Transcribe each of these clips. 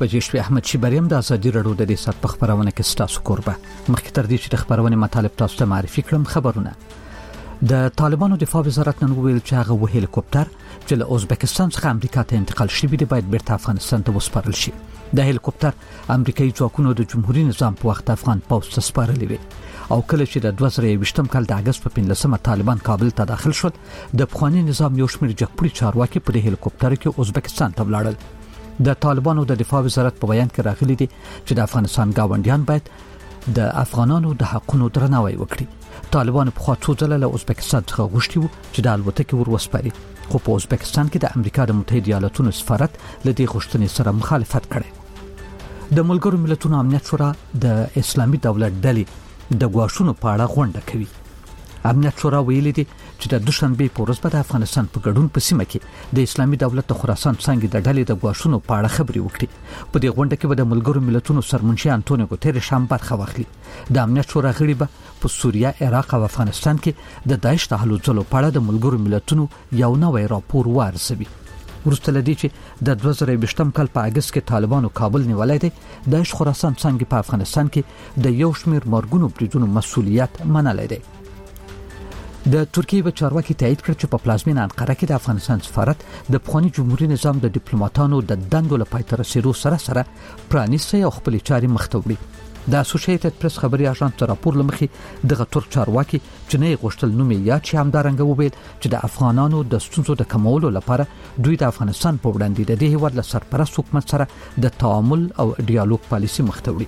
بجې شوې. احمد شیبریم د ازادي راډیو د ریاست په خبرونه کې ستاسو کوربه. مخکې تر دې چې د خبرونه مطالب تاسو ته معرفي کړم، خبرونه د طالبانو دفاع وزارت نن ویل چې هغه هلیکوپټر چې له ازبکستان څخه امریکا ته انتقال شوی دی باید بیرته افغانستان ته وسپارل شي. د هلیکوپټر امریکایي ځواکونو د جمهوریت نظام په وخت افغان پوځ ته سپارلی وي او کله چې د 2020 کال د اگست په 15 طالبان کابل ته داخل شول، د افغاني نظام یو شمېر جګپوړي چارواکي په دې هلیکوپټر کې ازبکستان ته ولاړل. د طالبانو د دفاع وزارت په بیان کې راغلي دي چې د افغانستان گاونډیان باید د افغانانو د حقونو درناوی وکړي. طالبان په خوا څو ځله له ازبکستان څخه غوښتي وو چې د الوتکې ور وسپاري، خو په ازبکستان کې د امریکا د متحده ایالاتونو سفارت له دې غوښتنې سره مخالفت کړی. د ملګرو ملتونو امنیت شورا د اسلامي دولت ډلې د غواړونو په اړه غونډه کوي. امنیت شورا ویلي دي چې د دوشنبه په ورځ به د افغانستان په ګډون په سیمه کې د اسلامي دولت د خراسان څنګه د ډلې د غواړونو په اړه خبري وکړي. په دې غونډه کې به د ملګرو ملتونو سرمنشي انټونیو ګوتریش هم برخه واخلي. د امنیت شورا غړي به په سوریه، عراق او افغانستان کې د داعش د هلو ځلو په اړه د ملګرو ملتونو یو نوی راپور وارزوي. ورسته لدی چې د 2020 کال په اگست کې طالبانو کابل نیولای دی، داعش خراسان څنګه په افغانستان کې د یو شمېر مرګونو بریدونو مسؤلیت منلای دی. د ترکیه په چارواکي تایید کړ چې په پلازمینه انقره کې د افغانستان سفارت د افغاني جمهوریت نظام د ډیپلوماټانو د دندو لپاره تر رسیدو سره پرانیسي او خپل چاري مختوړي. د اسوسییټډ پریس خبري اژانس راپور لمخې د ترک چارواکي چې نه غوښتل نوم یا چې همدارنګ وویل چې د افغانانو د ستونزو د کمولو لپاره دوی د افغانستان په وړاندې د دې هیواد له سرپرست حکومت سره د تعامل او ډیالوګ پالیسي مختوړي.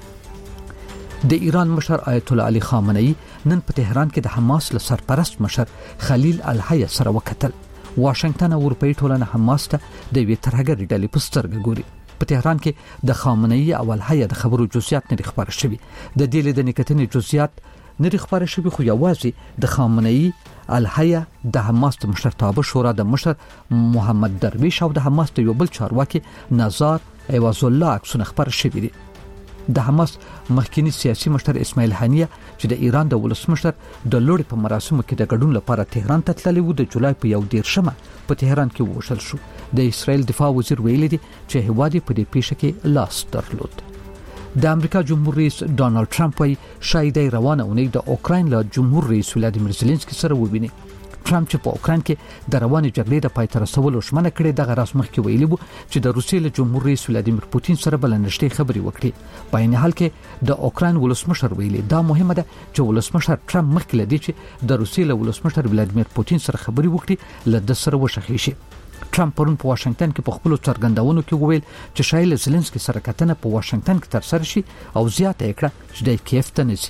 د ایران مشر آیت الله علي خامنه‌ای نن په تهران کې د حماس له سرپرست مشر خلیل الحیا سره وکتل. واشنگټن او اروپאי ټولنه حماس ته د وی ترهګر ډلې په سترګه ګوري. په تهران کې د خامنه‌ای او الحیا د خبرو جزئیات نه خبر شوي. د دې له نکتنې جزئیات نه خبر شوي، خو یوازې د خامنه‌ای، الحیا، د حماس د مشرتابه شورا د مشر محمد درویش او د حماس د یو بل چارواکي نزار ایواز الله عکسونه خبر شوي دي. د حماس مخکنی سیاسي مشر اسماعیل هنیه چې د ایران د ولسمشر د لوړ په مراسمو کې د ګډون لپاره تهران ته تللی و، د جولای په 11 په تهران کې ووژل شو. د اسرائیل دفاع وزیر ویلي دی چې هوادي په دې پیښه کې لاس درلود. د امریکا جمهور رئیس ډانلډ ټرمپ وايي شاید روانه اونۍ د اوکراین له جمهور رئیس ولادیمیر زيلنسکي سره وویني. ټرمپ چې په اوکراین کې د رواني جګړې د پای ته رسولو ژمنه کړې، دغه راز مخکې ویلي وو چې د روسیې له جمهور رئیس ولادیمیر پوتین سره بلنشتي خبري وکړي. په عین حال کې د اوکراین ولسمشر ویلي دا مهمه ده چې ولسمشر ټرمپ مخکې لدی چې د روسیې له ولسمشر ولادیمیر پوتین سره خبري وکړي له سره وشخي شي. ټرمپ پرون په واشنگټن کې په خپل څرګندونو کې وویل چې شایل زيلنسکي سره کتنه په واشنگټن کې تر سره شي او زیاته کړه چې د کیف ته نشي.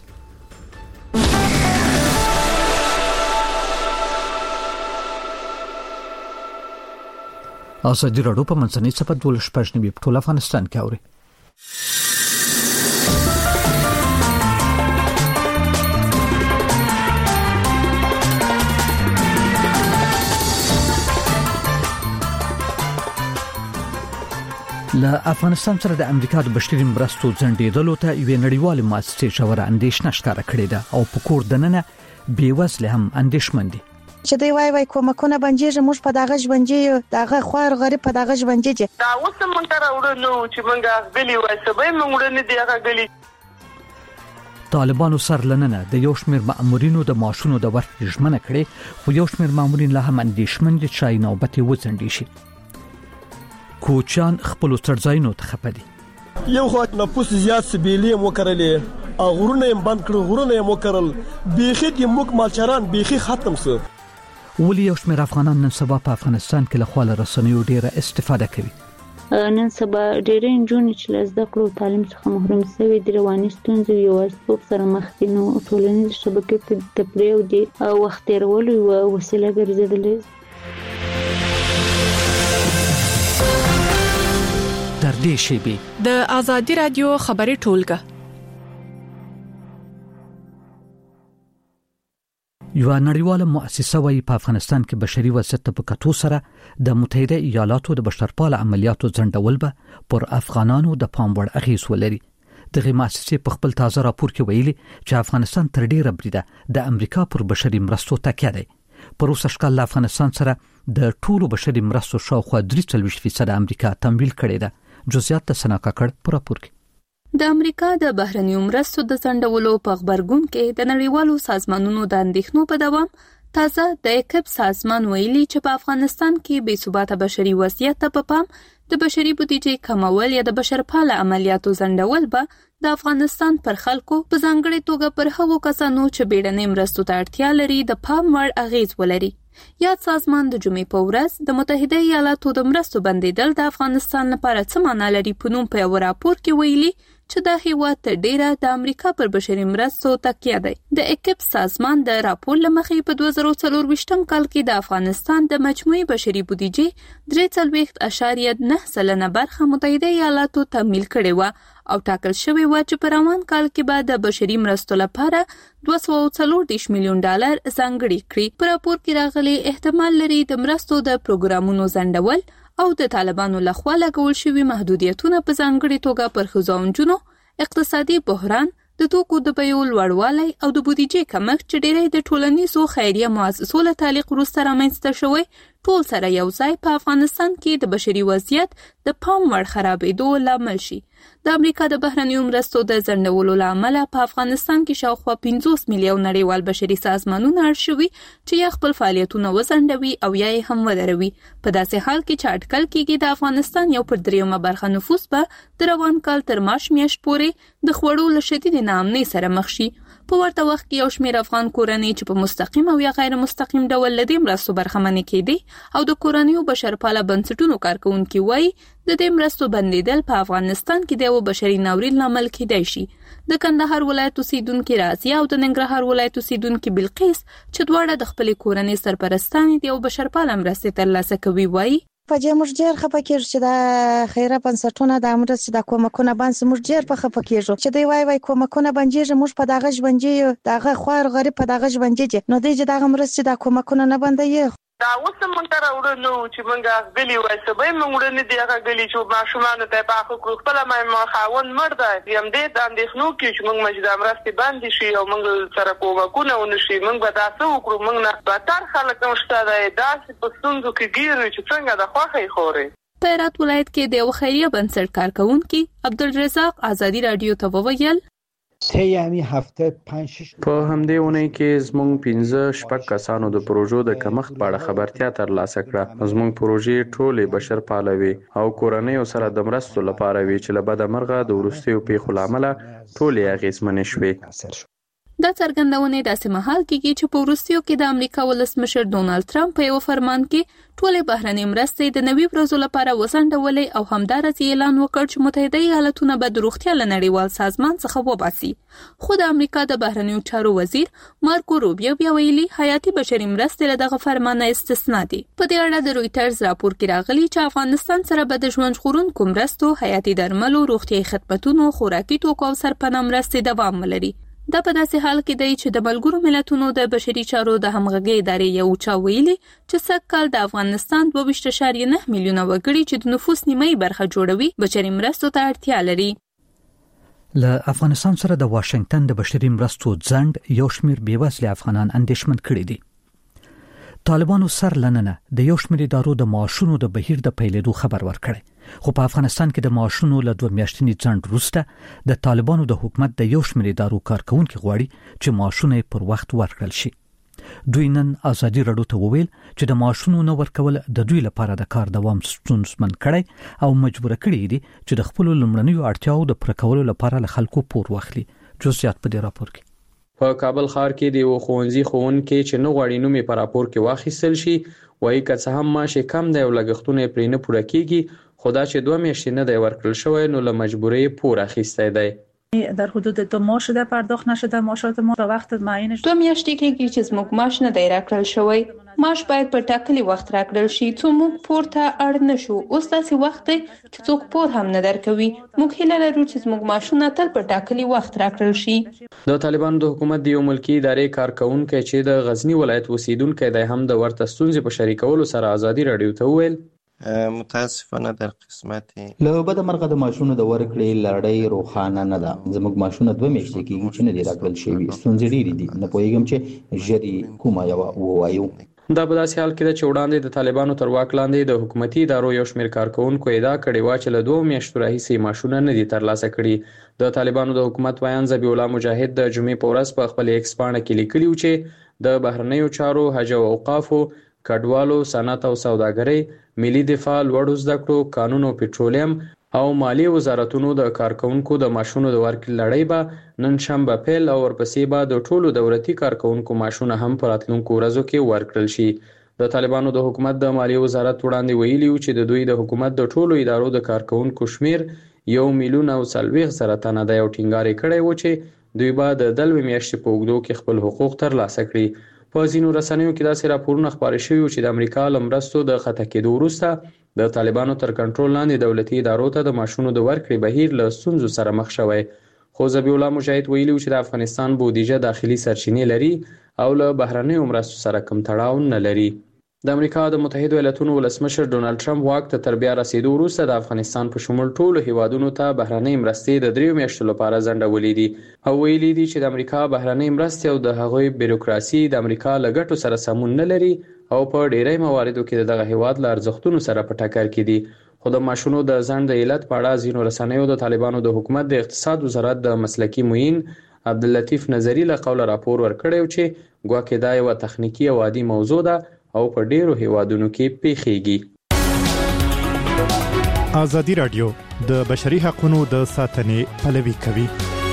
ازادي راډیو په منځنۍ صفحه 12 په ټول افغانستان کې اوري. له افغانستان سره د امریکا د بشري مرستو ځنډېدلو ته یوه نړیواله مؤسسه شوره اندېښنه ښکاره کړې ده او په کور دننه بیوزله هم اندېښمن دي. چې دی وای کومکونه بنجیږي، موږ په دغه ژوندې دغه خوار غریب په دغه ژوندې دا اوس مونږ ته راوړنو چې مونږ غلي وای سبې مونږ نه دی هغه غلي. طالبانو سر لننه د یو شمېر مامورینو د معاشونو د ورکړې ژمنه کړې، خو یو شمېر مامورین لا هم اندېښمن دي چې نوبت وځنډي شي. کوچان خپل ترځاینو ته خپدي. یو خو نفوس زیات سبیلې مو کړلې، غرونه یې بند کړ، غرونه یې مو کړل، بیخي د موږ مالچران بیخي ختم سو. ولی یو شمېر افغانان نن سبا په افغانستان کې له خواله رسنیو ډیره استفاده کوي. نن سبا ډېرې نجونې چې له زده کړو تعلیم څخه محروم شوي دي، رواني ستونزې یوازیتوب سره مخ دي، نو ټولنیزې شبکې ته د تفریح او د وخت تېرولو یوه وسیله ګرځېدلې. تر دې شیبې د ازادي راډیو خبري ټولګه یو نړیواله مؤسسه وايي په افغانستان کې بشري وضعیت په کتو سره د متحده ایالاتو د بشرپاله عملیاتو ځنډول به پر افغانانو د پام وړ اغیز ولري. دغه مؤسسه په خپل تازه راپور کې ویلي چې افغانستان تر ډیره بریده د امریکا پر بشري مرستو تکیه دی. پر اوسه شکل افغانستان سره د ټولو بشري مرستو شاوخوا 43% امریکا تمویل کړي ده. جزئیات د سنا کاکړ پر راپور کې د امریکا د بهرنیو مرستو د ځنډولو په خبرګون کې د نړیوالو سازمانونو د اندېښنو په دوام تازه د اکب سازمان ویلي چې په افغانستان کې بې ثباته بشري وضعیت ته په پام د بشري بودیجې کمول یا د بشرپاله عملیاتو ځنډول به د افغانستان پر خلکو په ځانګړې توګه پر هغو کسانو چې بیړنۍ مرستو ته اړتیا لري د پام وړ اغیز ولري. یاد سازمان د جمعې په ورځ د متحده ایالاتو د مرستو بندیدل د افغانستان لپاره څه معنا لري په نوم په یو راپور کې ویلي چې د هیواد تر ډیره د امریکا پر بشري مرستو تکیه دی. د اکب سازمان د راپور لمخې په 2024 کال کې د افغانستان د مجموعي بشري بودیجې 3.9% برخه متحده ایالاتو تمویل کړې و او ټاکل شوی و چې په روان کال کې به د بشري مرستو لپاره $240 میلیون ځانګړي کړي. په راپور کې راغلي احتمال لري د مرستو د پروګرامونو ځنډول او د طالبانو لخوا لګول شوي محدودیتونه په ځانګړې توګه پر ښځو او نجونو، اقتصادي بحران، د توکو د بیو لوړوالی او د بودیجې کمښت چې ډېری د ټولنیزو خیریه مؤسسو له تعلیق وروسته رامنځته شوی ټول سره یو ځای په افغانستان کې د بشري وضعیت د پام وړ خرابېدو لامل شي. د امریکا د بهرنیو مرستو د ځنډولو له امله په افغانستان کې شاوخوا 50 میلیون نړیوال بشري سازمانونه اړ شوي چې یا خپل فعالیتونه وځنډوي او یا یې هم ودروي. په داسې حال کې چې اټکل کېږي د افغانستان یو پر دریمه برخه نفوس به د روان کال تر مارچ میاشت پورې د خوړو له شدید ناامنۍ سره مخ شي. په ورته وخت کې یو شمېر افغان کورنۍ چې په مستقیم او یا غیر مستقیم ډول له دې مرستو برخمنې کېدي او د کورنیو بشرپاله بنسټونو کارکوونکي وایي د دې مرستو بندیدل په افغانستان کې د یو بشري ناورین لامل کېدای شي. د کندهار ولایت اوسیدونکي رازیه او د ننګرهار ولایت اوسیدونکي بلقیس چې دواړه د خپلې کورنۍ سرپرستانې د یو بشرپاله مرستې ترلاسه کوي وایي په دې موږ ډېر خپه کېږو چې د خیره بنسټونه د مرستې د کومکونه باندې موږ ډېر په خپه کېږو چې دوی وایي کومکونه بندېږي، موږ په دغه ژوندې دغه خوار غریب په دغه ژوندې نو دوی دغه مرستې د کومکونه نه بندوي. دا اوس مونږ ته راوړنو چې مونږ غلي وای سبې مونږ نه دی هغه غلي چې ماشومان ته په خو خپل ما خاون مرده یم دې د اندېښنو کې چې مونږ مجدا مرستې باندې شي او مونږ سره کومکونه ونشي مونږ به تاسو وکړو مونږ نه به تر خلک مشته ده داسې په ستونزو کې ګیرو چې څنګه د خوخې خوري. په هرات ولایت کې د یو خیریه بنسټ کارکونکي عبدالرزاق آزادی رادیو ته وویل په همدې اونۍ کې زموږ 15 کسانو د پروژو د کمښت په اړه خبرتیا ترلاسه کړه. زموږ پروژې ټولې بشرپاله وي او کورنیو سره د مرستو لپاره وي چې له بده مرغه د وروستیو پیښو له امله ټولې اغېزمنې شوې. دا څرګندونې داسې مهال کېږي چې په وروستیو کې د امریکا ولسمشر ډونالد ټرمپ په یو فرمان کې ټولې بهرنۍ مرستې د 90 ورځو لپاره وځنډولې او همدارس اعلان وکړ چې متحده ایالاتونه به د روغتیا له نړیوال سازمان څخه وباسي. خو د امریکا د بهرنیو چارو وزیر مارکو روبیو بیا ویلي حیاتي بشري مرستې له دغه فرمانه استثنا دي. په دې اړه د رویټرز راپور کې راغلي چې افغانستان سره به د ژوند ژغورونکو مرستو، حیاتي درملو، روغتیايي خدماتونو، خوراکي توکو او سرپناه مرستې دوام ولري. دا په داسې حال کې دی چې د ملګرو ملتونو د بشري چارو د همغږۍ ادارې یو چا ویلي چې سږ کال د افغانستان 2.9 میلیونه وګړي چې د نفوس نیمایي برخه جوړوي بشري مرستو ته اړتیا لري. له افغانستان سره د واشنگټن د بشري مرستو ځنډ یو شمېر بېوزله افغانان اندېښمن کړي دي. طالبانو سر لننه د یو شمېر ادارو د معاشونو د بهیر د پیلېدو خبر ورکړی، خو په افغانستان کې د معاشونو له 2 میاشتني ځنډ وروسته د طالبانو د حکومت د یو شمېر ادارو کارکونکي غواړي چې معاشونه پر وخت ورکړل شي. دوی نن آزادي رادیو ته وویل چې د معاشونو نه ورکول د دوی لپاره د کار دوام ستونزمن کړی او مجبور کړي دي چې د خپل لومړنیو اړتیاو د پوره کولو لپاره له خلکو پور واخلي. جزئیات په دې راپور کې. په کابل ښار کې د یو ښوونځي ښوونکي چې نه غواړي نوم یې په راپور کې واخیستل شي وایي که څه هم معاش یې کم دی او لګښتونه یې پرې نه پوره کېږي، خو دا چې 2 میاشتې نه دی ورکړل شوی نو له مجبورۍ پور اخیستی دی. در حدود 2 ماه شده پرداخت نشده ماشات ما به وقت معینش 2 میاشتې کېږي چې زموږ معاش نه دی راکړل شوی. معاش باید په ټاکلي وخت راکړل شي څو موږ پور ته اړ نه شو. اوس داسې وخت دی چې څوک پور هم نه درکوي. موږ هیله لرو چې زموږ معاشونه تل په ټاکلي وخت راکړل شي. د طالبانو د حکومت د یو ملکي ادارې کارکونکي چې د غزنی ولایت اوسیدونکی دی هم د ورته ستونزې په شریکولو سره آزادي رادیو ته وویل متاسفانه در قسمت له بده مرغه د ماشونو د ورکړې لړۍ روښانه نه ده. زموږ ماشونه 2 میاشتې کېږي چې نه دي راکړل شوي. ستونزې ډېرې دي، نه پوهېږم چې ژر یې کومه یوه ووایو. دا په داسې حال کې ده چې وړاندې د طالبانو تر واک لاندې د حکومتي ادارو یو شمېر کارکونکو ادعا کړې وه چې له 2 میاشتو راهیسې معاشونه نه دي ترلاسه کړي. د طالبانو د حکومت ویان ذبیح الله مجاهد د جمعې په ورځ په خپل ایکس پاڼه کې لیکلي و چې د بهرنیو چارو، حج او اوقافو، کډوالو، صنعت او سوداګرۍ، ملي دفاع، لوړو زده کړو، قانون او پټرولیم او مالی وزارتونو د کارکونکو د معاشونو د ورکړې لړۍ به نن شنبه پیل او ورپسې به د ټولو دولتي کارکونکو معاشونه هم په راتلونکو ورځو کې ورکړل شي. د طالبانو د حکومت د مالی وزارت وړاندې ویلي و چې د دوی د حکومت د ټولو ادارو د کارکونکو شمیر 1,40,000 تنه دی او ټینګار یې کړی و چې دوی به د دلوي میاشتې په اوږدو کې خپل حقوق ترلاسه کړي. په ځینو رسنیو کې داسې راپورونه خپاره شوي و چې د امریکا له مرستو د خطا کېدو وروسته د طالبانو تر کنټرول لاندې دولتي ادارو ته د معاشونو د ورکړې بهیر له ستونزو سره مخ شوی. خو ذبیح الله مجاهد ویلي و چې د افغانستان بودیجه داخلي سرچینې لري او له بهرنیو مرستو سره کوم تړاو نه لري. د امریکا د متحده ایالاتونو ولسمشر ډونالد ټرمپ واک ته تر بیا رسیدو وروسته د افغانستان په شمول ټولو هیوادونو ته بهرنۍ مرستې د 3 میاشتو لپاره ځنډولې دي او ویلي دي چې د امریکا بهرنۍ مرستې او د هغوی بیروکراسي د امریکا له ګټو سره سمون نه لري او په ډیری مواردو کې دغه هیواد له ارزښتونو سره په ټکر کې دي. خو د معاشونو د ځنډ د علت په اړه ځینو رسنیو د طالبانو د حکومت د اقتصاد وزارت د مسلکي معین عبداللطیف نظری له قوله راپور ورکړی چې ګواکې دا یوه تخنیکي او عادي موضوع ده او په ډیرو هیوادونو کې پیښیږي. ازادي رادیو د بشري حقوقو د ساتنې پلوي کوي.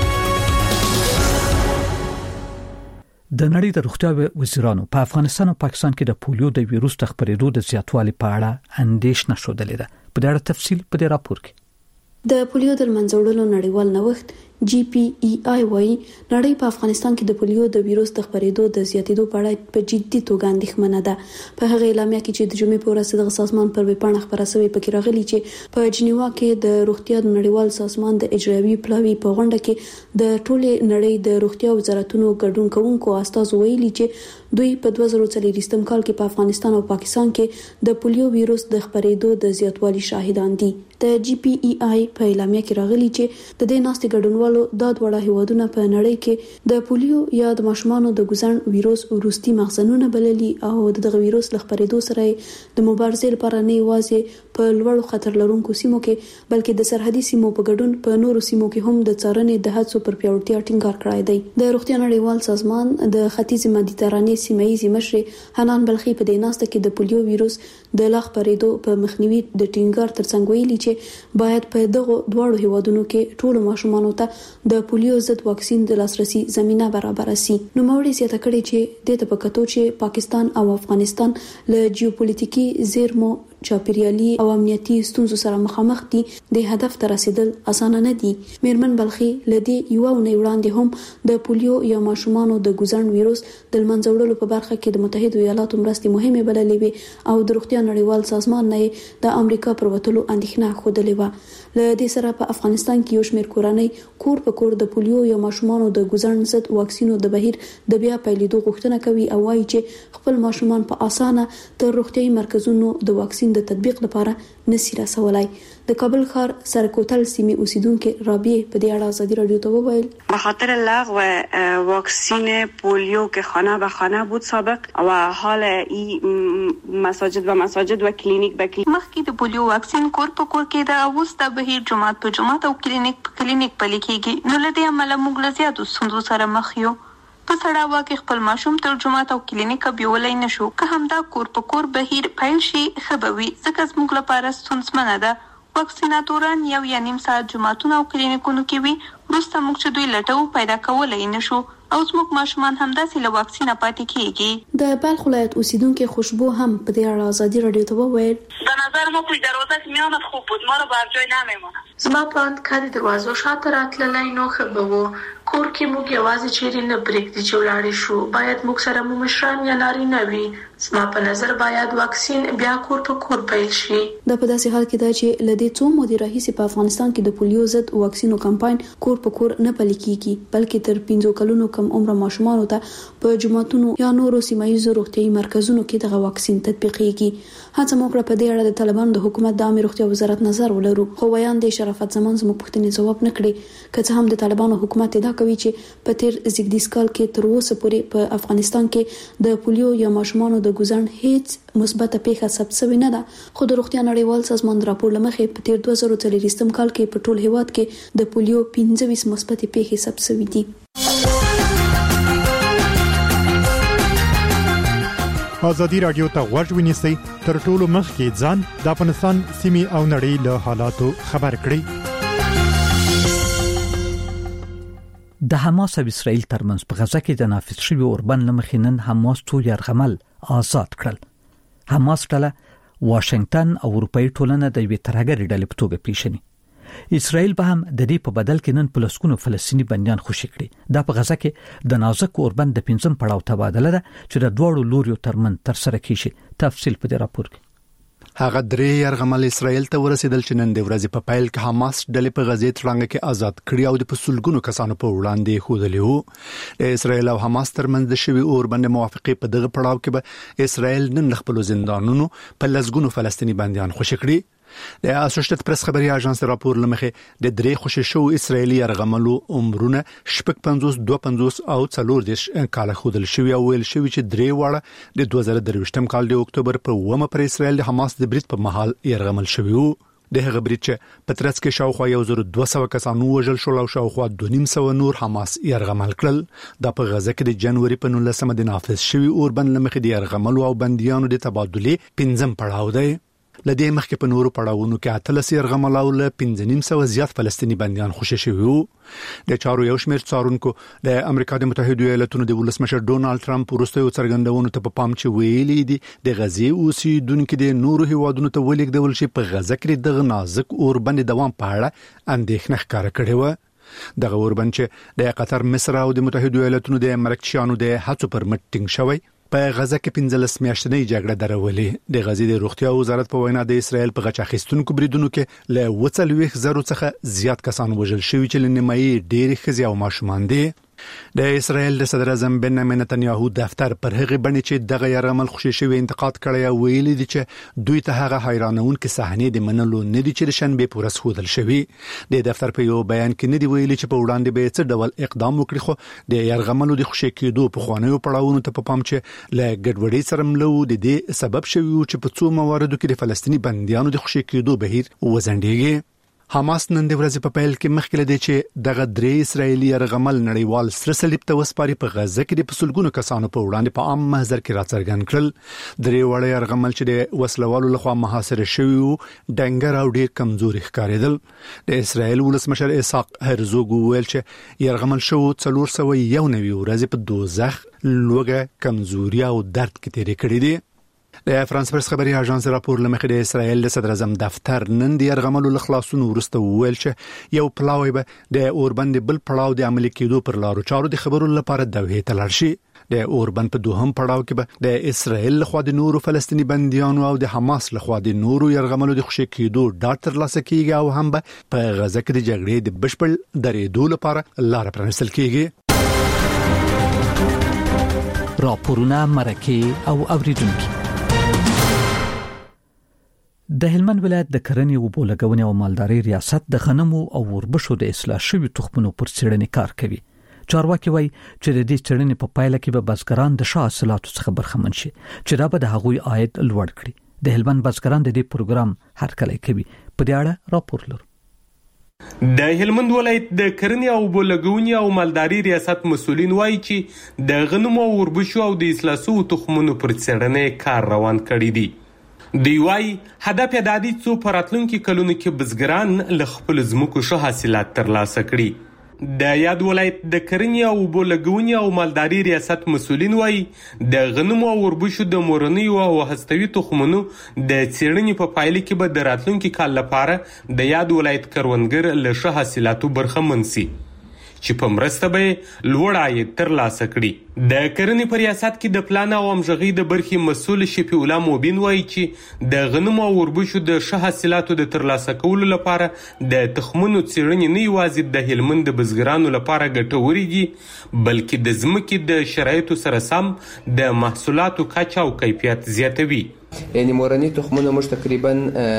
د نړۍ د روغتیا وزیرانو په افغانستان او پاکستان کې د پولیو د ویروس د خپرېدو د زیاتوالي په اړه اندېښنه شودلې ده. په دې اړه تفصیل په دې راپور کې. د پولیو د منځوړلو نړیوال نوښت GPEI وايي نړۍ په افغانستان کې د پولیو د ویروس د خپرېدو د زیاتېدو په اړه په جدي توګه اندېښمنه ده. په هغه اعلامیه کې چې د جمعې په ورځ د سازمان پر ویبپاڼه خبره شوې پکې راغلي چې په جنیوا کې د روغتیا د نړیوال سازمان د اجرایوي پلاوي په غونډه کې د ټولې نړۍ د روغتیا وزارتونو ګډون کوونکو استازو ویلي چې دوی په 2023 کال کې په افغانستان او پاکستان کې د پولیو ویروس د خپرېدو د زیاتوالي شاهدان دي. د GPEI په اعلامیه کې راغلي چې د دې ناستې ګډونوالو دا دوړه هیوادونه په نړۍ کې د پولیو یا د ماشومانو د ګوزن ویروس وروستي مخزنونه بللي او دغه ویروس له خپرېدو سره د مبارزې لپاره نه یوازې په لوړو خطر لرونکو سیمو کې بلکې د سرحدي سیمو په ګډون په نورو سیمو کې هم د څارنې د هڅو پر پیاوړتیا ټینګار کړی دی. د روغتیا نړیوال سازمان د ختیځ مدیترانې سیمایي مشر حنان بلخي په دې ناسته کې د پولیو ویروس د لا خپرېدو په مخنیوي د ټینګار ترڅنګ ویلي چې باید په دغه دواړو هیوادونو کې ټول ماشومانو ته د پولیو ضد واکسین د لاسرسي زمينه برابر شي. نو موري زیاته کړي چې د تپکتو چې پاکستان او افغانستان له جیوپولیټیکي زیرمو چاپیریالي او امنیتي ستونزو سره مخامخ دي د هدف ته رسیدل اسانه نه دي. میرمن بلخي لدی یو نه وړاندې هم د پولیو یا ماشومانو د ګوزن ویروس د منځوړلو په برخه کې د متحده ایالاتو مرستې مهمه بللې وي او د روغتیا نړیوال سازمان نه د امریکا پر وټلو اندېښنه خوده و. له دې سره په افغانستان کې یو شمېر کورنۍ کور په کور د پولیو یا ماشومانو د ګوزن ضد واکسینو د بهیر د بیا پیلېدو غوښتنه کوي او وايي چې خپل ماشومان په اسانه تر روغتيایي مرکزونو د واکسین د تطبیق لپاره نسی رسولای. د کابل ښار سرکوتل سیمې اوسیدونکو رابعه په دې اړه ازادي رادیو ته وویل به خاطر لغو واکسین پولیو که خانه به خانه بود سابق و حال این مساجد و کلینیک به کلینیک مخکې د پولیو واکسین کور په کور کې د اوس د بهیر جماعت په جماعت او کلینیک په کلینیک پلي کېږي. نو له دې عمله موږ له زیاتو ستونزو سره مخ یو. په سړه واکه خپل ماشوم تر جماعت او کلینیک بیولای نشو که همدا کور په کور بهیر پیل شي خبوي ځکه زموږ لپاره ستونزمنه ده. واکسیناتوران یو یا نیم ساعت جماعتونه او کلینیکونو کې وي وروسته موږ چې دوی لټو پیدا کولای نشو او زموږ ماشومان همداسې له واکسینه پاتې کېږي. د بلخ ولایت اوسیدونکو خوشبو هم په دې اړه ازادي رادیو ته وویل به نظر ما پشت دروازه میامد خوب بود ما رو بر جای نمیمونه. زما پلاند کاری دروازو شاته راتللی نو ښه به و. کور کې موږ یوازې چیرې نه پرېږدي چې ولاړې شو. باید موږ سره مو مشران یا نارینه وي. زما په نظر باید واکسین بیا کور په کور پیل شي. دا په داسې حال کې ده چې لدې څو مودې راهیسې په افغانستان کې د پولیو ضد واکسینو کمپاین کور په کور نه پلي کیږي بلکې تر 15 کلونو کم عمر ماشومان ته په جماعتونو یا نورو سیمایي روغتيایي مرکزونو کې دغه واکسین تطبیقيږي. هڅه موږ په دې اړه د طالبانو د حکومت د عامه روغتیا وزارت نظر ولرو، خو بیان د شرافت زمان زموږ پوښتنې جواب نه کړي. که څه هم د طالبانو حکومت ادعا کوي چې په تیر زیږدیز کال کې تر اوسه پورې په افغانستان کې د پولیو یا ماشومانو د ګوزن هیڅ مثبت پیښه ثبت شوې نه ده، خو د روغتیا نړیوال سازمان راپور لمخې په تیر 2023 کال کې په ټول هیواد کې د پولیو 25 مثبت پیښې ثبت شوې دي. ازادي رادیو ته غوږ ونیسئ، تر ټولو مخکې ځان د افغانستان سیمې او نړۍ له حالاتو خبر کړئ. د حماس او اسرائیل ترمنځ په غزه کې د نافذ شوی اوربند لمخې نن حماس تو يرغمل آزاد کړل. حماس ډله واشنگټن او اروپאי ټولنه د یوې ترهګرې ډلې په توګه پیژني. اسرائیل به هم د دې په بدل کې نن پلسکونو فلسطینی بنديان خوشي کړي. دا په غزه کې د نازک اوربند د 5م پړاو تبادله ده چې د دوړو لوريو ترمن تر سره کیږي. تفصیل په دې راپور کې. هغه درې يرغمل اسرائیل ته ورسېدل چې نن د ورځې په پایل کې حماس ډلې په غزې تړانګه کې آزاد کړي او د پسولګونو کسانو په وړاندې خودلې وو. د اسرائیل او حماس ترمنځ د شوی اوربند موافقه په دغه پړاو کې به اسرائیل نن خپل زندانونو په لزګونو فلسطینی بنديان خوشي کړي. د اسوسییټډ پریس خبري اژانس راپور لمخې د درې خوشي شو اسرایلی يرغملو عمرونه 55 52 او 40 کال خودل شوی او ویل شوی چې درې واړه د 2023م کال د اکتوبر په 1 پر اسرائیل د حماس د برید په محل يرغمل شوی وو. د هغه برید چې په ترڅ کې شاوخوا 1200 کسانو وژل شول او شاوخوا 250 نور حماس يرغمل کړل. د په غزه کې د جنوري په 19 د نافذ شوی اوربند لمخې د يرغملو او بنديانو د تبادله 5م پړاو دی. لدې مخکې په نورو پړاوونو کې اتلس يرغمل او له 1500 زیات فلسطینی بنديان خوشي شوي وو. د چارو یو شمېر څارونکو د امریکا د متحده ایالاتونو د ولسمشر ډونالد ټرمپ وروسته څرګندونو ته په پام چې ویلي دي د غزې اوسیدونکو د نورو هیوادونو ته ولیکدل شي په غزه کې د نازک اوربند دوام په اړه اندېښنه ښکاره کړې و. دغه اوربند چې د قطر، مصر او د متحده ایالاتونو د مرکچیانو د هڅو پر مټ ټینګ شوی په غزه کې 15 میاشتنۍ جګړه درولې. د غزې د روغتیا وزارت په وینا د اسرائیل په غچ اخیستونکو بریدونو کې له 40,000 څخه زیات کسان وژل شوي چې لنیمایي ډېری ښځې او ماشومان دي. د اسرائیل د صدر اعظم بنیامین نتنیاهو دفتر پر هغه باندې چې دغه يرغمل خوشي شوی انتقاد کړی او ویلي دي چې دوی ته هغه حیرانون کې صحنې د منلو نه دي چې شنبه پورس خودل شوی. د دفتر په یو بیان کې نه دی ویلي چې په وړاندې به څه ډول اقدام وکړي، خو د يرغملو د خوشي کېدو په خوانیو پړاوونو ته په پام چې له ګډوډۍ سره ملو د دې سبب شوی چې په څو مواردو کې د فلسطینی بنديانو د خوشي کېدو بهیر وزندېږي. حماس نن د ورځې په پیل کې مخکې لدی چې دغه درې اسرایلی يرغمل نړیوال سره صلیب ته وسپاري په غزه کې د پسولګونو کسانو په وړاندې په عام محضر کې راڅرګند کړل. درې وړه يرغمل چې د وسلوالو لخوا محاصره شوی وو ډنګر او ډیر کمزوري ښکارېدل. د اسرایل ولسمشر اسحاق هرزوګ ویل چې يرغمل شو 491 ورځې په دوزخ، لوګه، کمزوري او درد کې تیرې کړې دي. د فرانس پرس خبري اژانس راپور لمخې د اسرائیل د صدر اعظم دفتر نن د يرغملو خلاصونو ورسته ویل چې یو پلاوی به د اوربند بل پړاو د عملي کېدو پر لارو چارو د خبرو لپاره دوه ته لاړ شي. د اوربند په دوهم پړاو کې به د اسرائیل لخوا د نورو فلسطینی بنديانو او د حماس لخوا د نورو يرغملو د خوشي کېدو ډاټ تر لاسه کیږي او هم به په غزه کې د جګړې د بشپړ درېدو لپاره لار پرانستل کیږي. راپورونه مرکه او اوریدونکو. د هلمند ولایت د کرنې او بولګونې او مالدارۍ ریاست د غنمو او وربشو د اصلاح شوی تخمونو پر څېړنې کار کوي. چارواکي وایي چې د دې څېړنې په پایله کې به بزګران د ښه حاصلاتو څخه برخمن شي چې دا به د هغوی عاید لوړ کړي. د هلمند بزګران د دې پروګرام هرکلی کوي. په دې اړه راپور لرو. د هلمند ولایت د کرنې او بولګونې او مالدارۍ ریاست مسؤلین وایي چې د غنمو او وربشو او د اصلاح شوی تخمونو پر څېړنې کار روان کړی دی. دی وايي هدف یې د دې څو پراتلونکو کلونو کې بزګران له خپل ځمکو ښه حاصلات ترلاسه کړي. د یاد ولایت د کرنې او بولګونې او مالدارۍ ریاست مسؤلین وایي د غنمو او وربشو د مورنیو او هستوي تخمونو د څېړنې په پایله کې به د راتلونکي کال لپاره د یاد ولایت کروندګر له ښه حاصلاتو برخمن شي. چې په مرسته به لوړ عاید ترلاسه کړي. د کرنې په ریاست کې د پلان او همغږۍ د برخې مسؤل شفیع الله موبین وایي چې د غنمو او وربشو د ښه حاصلاتو د ترلاسه کولو لپاره د تخمونو څېړنې نه یوازې د هلمند د بزګرانو لپاره ګټورې دي، بلکې د ځمکې د شرایطو سره سم د محصولاتو کچه او کیفیت زیاتوي. یعنی مورنی تخمونه موږ تقریبا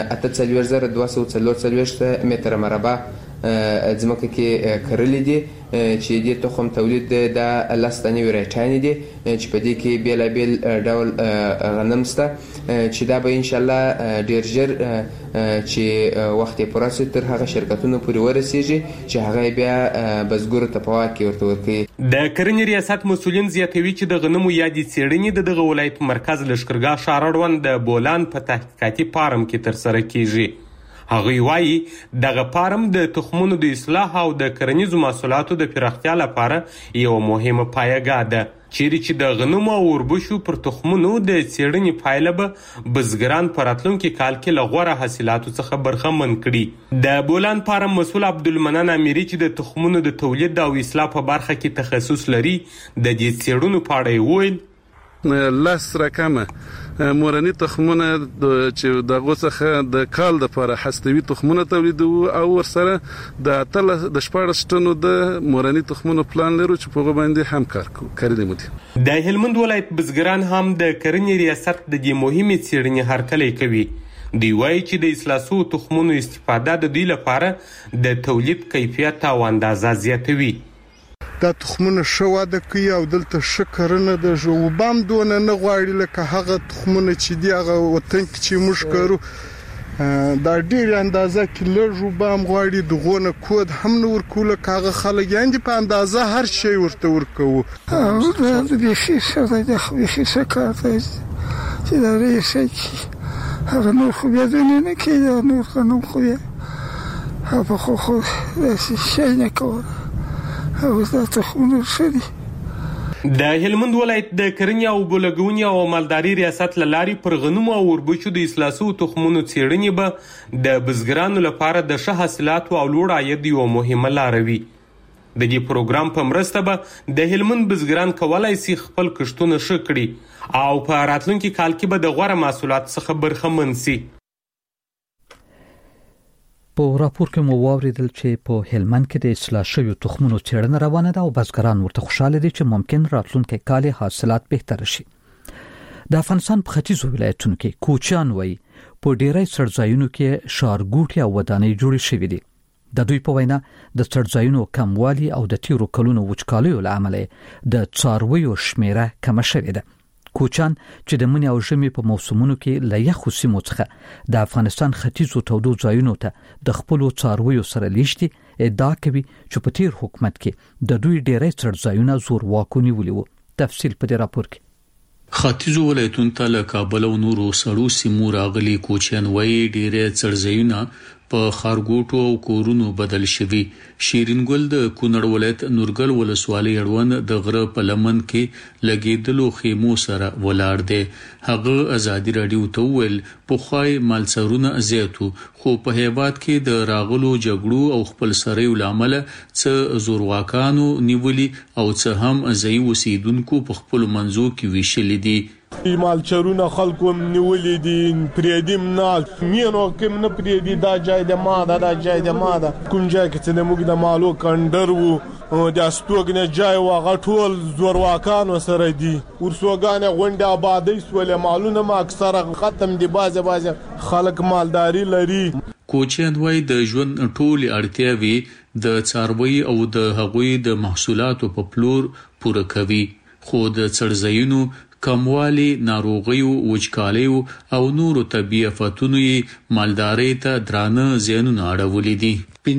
48,244 متر مربع ځمکه کې کرلې دي چې د تخم تولید د 10 تنې ورایټانې دي چې په دې کې بیلابیل ډول غنم شته چې دا به ان شاء الله ډیر ژر چې وخت یې پوره شي تر هغه شرکتونو پورې ورسیږي چې هغه بیا بزګرو ته په واک کې ورته ورکوي. د کرنې ریاست مسؤلین زیاتوي چې د غنمو یادې څېړنې د دغه ولایت مرکز لښکرګاه ښار اړوند د بولان په تحقیقاتي فارم کې ترسره کیږي. هغوی وایي دغه فارم د تخمونو د اصلاح او د کرنیزو محصولاتو د پراختیا لپاره یو مهمه پایګاه ده، چیرې چې د غنمو او وربشو پر تخمونو د څېړنې پایله به بزګران په راتلونکي کال کې له غوره حاصلاتو څخه برخمن کړي. د بولان فارم مسؤل عبدالمنان امیري چې د تخمونو د تولید او اصلاح په برخه کې تخصص لري د دې څېړنو په اړه وویل 10 رقمه مورنی تخمونه چې دغه څخه د کال د لپاره هستوي تخمونه تولیدو او ورسره د 14 ټنو د مورنی تخمونو پلان لرو چې په باندې هم کار کوي مو دي. د هلمند ولایت بزګران هم د کرنې ریاست د دې مهمې څېړنې هرکلی کوي. دوی وایي چې د اصلاحو تخمونو استفاده د دوی لپاره د تولید کیفیت او اندازه زیاتوي. دا تخمونه ښه واده کوي او دلته ښه کرنه د ژوبام دونه نه غواړي لکه هغه تخمونه چې دی هغه وطن کې چې موږ کړو دا ډېر اندازه کې لږ ژوبام غواړي دغونه کود هم نه ورکول کاغه خلک یاندې په اندازه هر شی ورته ورکو دا بيخي څه د بيخي څه کارته چې دا ریسه هغه نور خو بیا نه کېده نور قانون خو بیا په خو داسې شی نه کوي. د هلمند ولایت د کرنې او بولګونې او مالداري ریاست له لارې پر غنمو او وربشو د اصلاحو تخمونو څېړنې به د بزګرانو لپاره د ښه حاصلاتو او لوړ عاید یوه مهمه لاره وي. د دې پروګرام په مرسته به د هلمند بزګران کولای شي خپل کښتونه ښه کړي او په راتلونکي کال کې به د غوره محصولاتو څخه برخمن شي. په راپور کې مو واوریدل چې په هلمند کې د اصلاح شویو تخمونو څېړنه روانه ده او بزګران ورته خوشاله دي چې ممکن راتلونکي کال حاصلات بهتر شي. د افغانستان په ختیځو ولایتونو کې کوچیان وایي په ډیری سړځایونو کې ښارګوټي او ودانۍ جوړې شوې دي. د دوی په وینا د سړځایونو کموالي او د تیرو کلونو وچکالیو له امله د څارویو شمیره کمه شوې ده. کوچان چې د منی او ژمي په موسمونو کې له یخو سیمو څخه د افغانستان ختیځو تودو ځایونو ته د خپلو څارویو سره لیشتي ادعا کوي چې په تیر حکومت کې د دوی ډیری څړځایونه زور واکونی ولیو. تفصیل په دې راپور کې. ختیځو ولایتونو ته له کابل او نورو سړو سیمو راغلي کوچیان وایي ډیری څړځایونه په خارګوټو او کورونو بدل شوي. شیرین ګل د کونړ ولایت نورګل ولسوالۍ اړوند د غره په لمن کې لګیدلو خیمو سره ولاړ دی. هغه ازادي رادیو ته ویل پخوای مالڅرونه زیاتو خو په هیواد کې د راغلو جګړو او خپل سره لامل څه زورواکانو نیولي او څه هم ځای وسیدونکو په خپل منځو کې ویشل دي. مالچرونه خلکو نیولې دي پریدیم نه مینو کوم نه پریدي دا جای د ما دا جای د ما دا کوم جای کې چې موږ د مالو کندر وو د استوګنه جای واغ ټول زورواکانو سره دي ورسوګانه غونډه آبادی سول مالونه ما اکثره ختم دي بازه خلک مالداري لري. کوچیان وای د ژوند ټول اړتیاوي د څاروي او د هغوی د محصولاتو په پلور پوره کوي خو د څړځایونو کموالی ناروغیو وچکالیو او نورو طبي آفاتونو یې مالداري ته درانه زیانونه اړولې دي.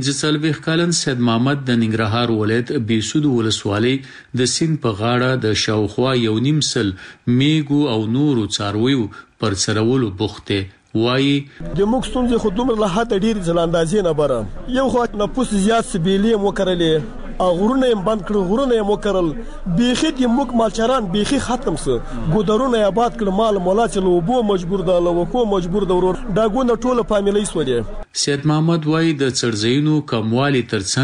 45 کلن سید محمد د ننګرهار ولایت بیسود ولسوالۍ د سیند په غاړه د شاوخوا 1.5 سل میګو او نورو څارویو پر څرولو بوخته وایي د موږ ستونزې خو دومره له حد ډیر ځلاندازي نه بره یو خو نفوس زیات سبیلي مو کړلې غرونه یې بند کړ غرونه یې مو کرل بیخي د موږ مالچران بیخي ختم سو ګودرونه یې آباد کړ مال مولا چې لوبو مجبور ده لوکو مجبور ده ورور دا ګونه ټوله فامیلې سولې. سید محمد وای د څړځایونو کموالی ترڅنګ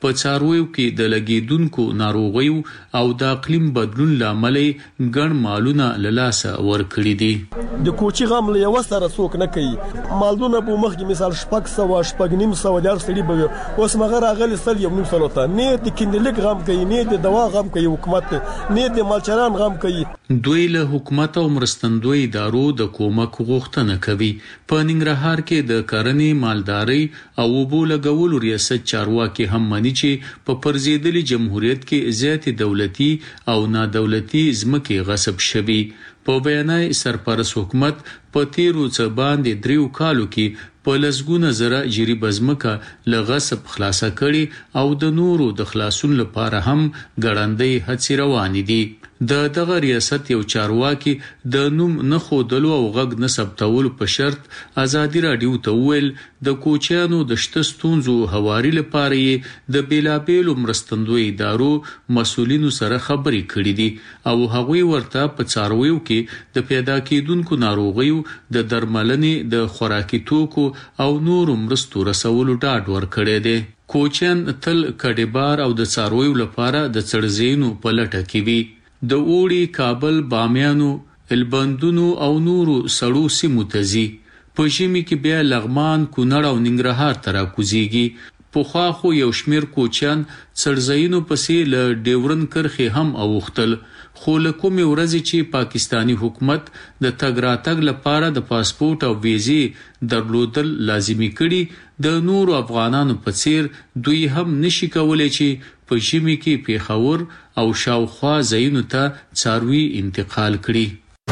په څارویو کې د لګیدونکو ناروغیو او د اقلیم بدلون لامل ګڼ مالونه له لاسه ورکړي دي. د کوچي غم له یو سره څوک نه کوي. مالونه په مخ کې مثال شپږ نیم سو د سړي به اوس مغه راغلي سل یو نیم سو ته نه د کیندلیک غم کوي نه د دوا غم کوي حکومت نه د مالچران غم کوي. دوی له حکومت او مرستندوی ادارو د کومک غوښتنه کوي. په ننګرهار کې د کرنې مالداري او اوبو لګولو ریاست چارواکي هم مني چې په پرزیدلي جمهوریت کې زیاتې دولتي او نادولتي ځمکې غصب شوي. په بیانای سرپرست حکومت په تیرو څه باندې 3 کالو کې په لسګونه زره جری بزمکه له غصب خلاصه کړي او د نورو د خلاصون لپاره هم ګړندۍ هڅې روانې دي. دغه ریاست یو چارواکي د نوم نه خودلو او غږ نه ثبتولو په شرط ازادي رادیو ته ویل د کوچیانو د شته ستونزو هواري لپاره د بیلابېلو مرستندوی ادارو مسؤلینو سره خبرې کړې دي او هغوی ورته په څارویو کې د پیدا کېدونکو ناروغیو د درملنې د خوراکي توکو او نورو مرستو رسولو ډاډ ورکړی دی. کوچیان تل کډبار او د څارویو لپاره د څړځینو په لټه کې وي. د اوړي کابل بامیانو البندونو او نورو سړو سیمو ته ځي. په ژمي کې بیا لغمان کونړ او ننګرهار ته راکوزیږي. پخوا خو یو شمیر کوچیان څړځینو پسې له ډیورن کرښې هم اوختل خو له کومې ورځې چې پاکستانی حکومت د تګ راتګ لپاره د پاسپورت او ویزې درلودل لازمي کړي د نورو افغانانو په څیر دوی هم نشي کولای چې په ژمي کې پیښور او شاوخوا ځایونو ته څاروي انتقال کړي.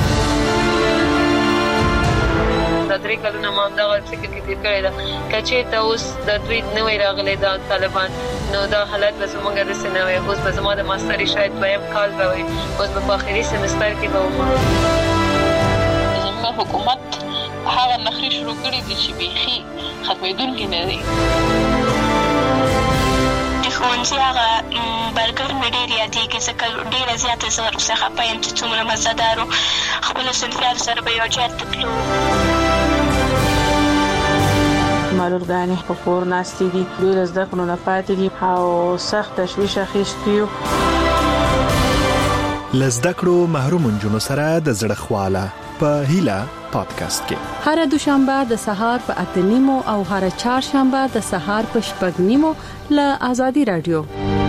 درې کلونه ما همدغه فکر کې تیر کړی ده که چېرته اوس د دوی نوی راغلی دا طالبان نو دا حالت به زموږ داسې نه وی. اوس به زما د ماستري شاید 2م کال به وي. اوس به په آخري سمستر کې به وم. زموږ حکومت هغه نخرې شروع کړي دي چې بیخي ختمېدونکي نه دي. د ښوونځي هغه برګر مې ډېر یادېږي ځکه ډېره زیاته زه ورپسې خفه یم چې څومره مزهدار و. خپلو صنفیانو سره به یو ځای ته تلو. معلولګانې په کور ناستې دي. دوی له زده کړو نه پاتې دي او سخت تشویش اخیستی یو. له زده کړو محروم نجونو سره د زړه خواله په هیله پادکاسټ کې هر دوشنبه د سهار په 8:30 او هر چهارشنبه د سهار په 6:30 له آزادي رادیو.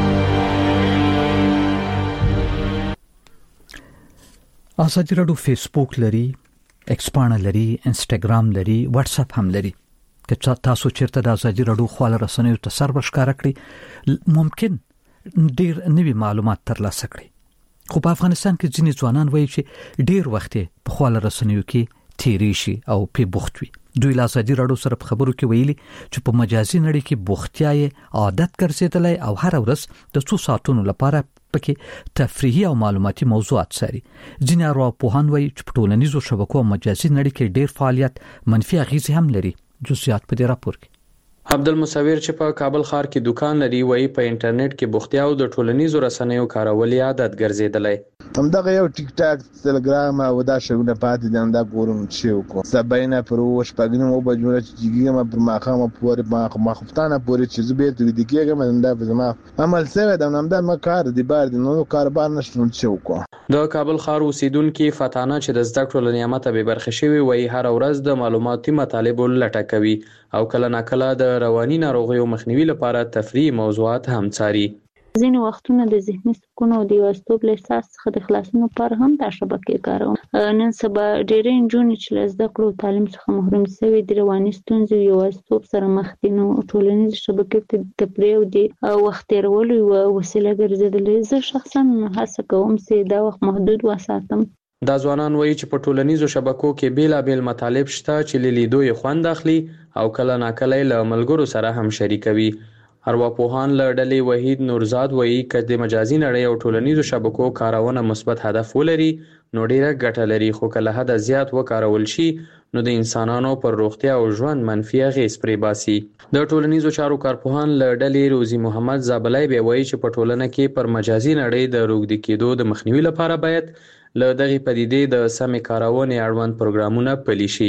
آزادي رادیو فیسبوک لري، ایکس پاڼه لري، انسټاګرام لري، واتس اپ هم لري. که تاسو چیرته د آزادي رادیو خواله رسنیو ته سر ورښکاره کړئ ممکن ډیر نوي معلومات ترلاسه کړئ. خو په افغانستان کې ځینې ځوانان وایي چې ډیر وخت په خواله رسنیو کې تیری شي او په بوخت وي. دوی له آزادي رادیو سره په خبرو کې ویلي چې په مجازي نړۍ کې بوختیا یې عادت ګرځېدلی او هر ورځ د 2 ساعتونو لپاره پکې تفریحي او معلوماتي موضوعات ساري. ځینې ارواپوهان وایي چې په ټولنیزو شبکو او مجازي نړۍ کې ډیر فعالیت منفي اغیزې هم لري. جزئیات په دې راپور کې. عبدالمصور چې په کابل ښار کې دکان لري وایي په انټرنیټ کې بوختیا او د ټولنیزو رسنیو کارول عادت ګرځېدلی. همدغه یو ټیک ټاک تلګرام او دا شغله پاتې دي دا ګورم چې وکړو سباینه پر شپږنیمو بجو چې کېږم پر ماخامه پورې ماخفتانه پورې چې زه بیرته د کېږم دا په زما عمل سره د نامدار ما کار دی بار دی نو کاروبار نشته چې وکړو. د کابل ښار اوسیدونکو فتانه چې د زده کړو لنیامت به برخه شوی وایي هر ورځ د معلوماتي مطالبو لټه کوي او کله ناکله د رواني ناروغیو مخنیوي لپاره تفریحي موضوعات هم څاري. ځینې وختونه د ذهني سکون او د یوازیتوب له احساس څخه د خلاصون لپاره هم دا شبکې کاروم. نن سبا ډېرې نجونې چې له زده کړو تعلیم څخه محروم شوي د رواني ستونزو او یوازیتوب سره مخ دي نو ټولنیزې شبکې ته د تفریح او د وخت تېرولو یوه وسیله ګرځېدلې. زه شخصا هڅه کوم چې دا وخت محدود وساتم. دا ځوانان وایي چې په ټولنیزو شبکو کې بیلابیل مطالب شته چې له لیدو یې خوند اخلي او کله ناکله له ملګرو سره هم شریکوي. ارواپوهان له ډلې وحید نورزاد وایي که د مجازي نړۍ او ټولنیزو شبکو کارونه مثبت هدف ولري نو ډیره ګټه لري خو که له حده زیات وکارول شي نو د انسانانو پر روغتیا او ژوند منفي اغېز پرې باسي. د ټولنیزو چارو کارپوهان له ډلې روزي محمد زابلای به وایي چې په ټولنه کې پر مجازي نړۍ د روږدي کېدو د مخنیوي لپاره باید له دغه پدیدې د سمې کارونې اړوند پروګرامونه پلي شي.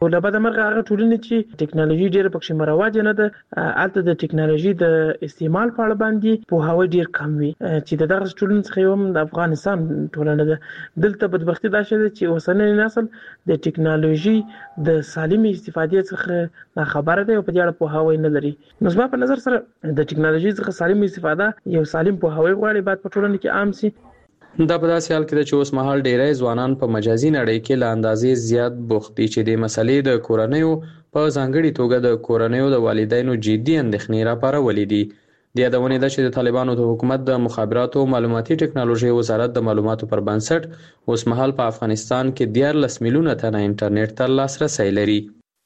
ولبد مرغه هغه ټولنې چې ټکنالوژي ډیره پکې مرواج نه ده البته د ټکنالوژي د استعمال په اړه باندې په هوا ډیر کم وي چې دغه ټولنې څخه یو د افغانستان ټولنه ده دلته بدبختی دا شته چې اوسنۍ نسل د ټکنالوژي د سالم استفادې څخه خبره ده او په دې اړه په هوا نه لري نو زما په نظر سره د ټکنالوژي څخه سالم استفاده یو سالم په هوا غواړي بعد په ټولنه کې عام سي دا په داسې حال کې چې اوس مهال ډیری ځوانان په مجازي نړۍ کې له اندازې زیات بوخت دي چې د مسلې د کورنیو په ځانګړي توګه د کورنیو د والدینو جدي اندېښنې راپارولې دي د یادونې ده چې د طالبانو د حکومت د مخابراتو او معلوماتي ټکنالوژي وزارت د معلوماتو پر بنسټ اوس مهال په افغانستان کې 14 میلیونه تنه انټرنیټ ته لاسرسی لري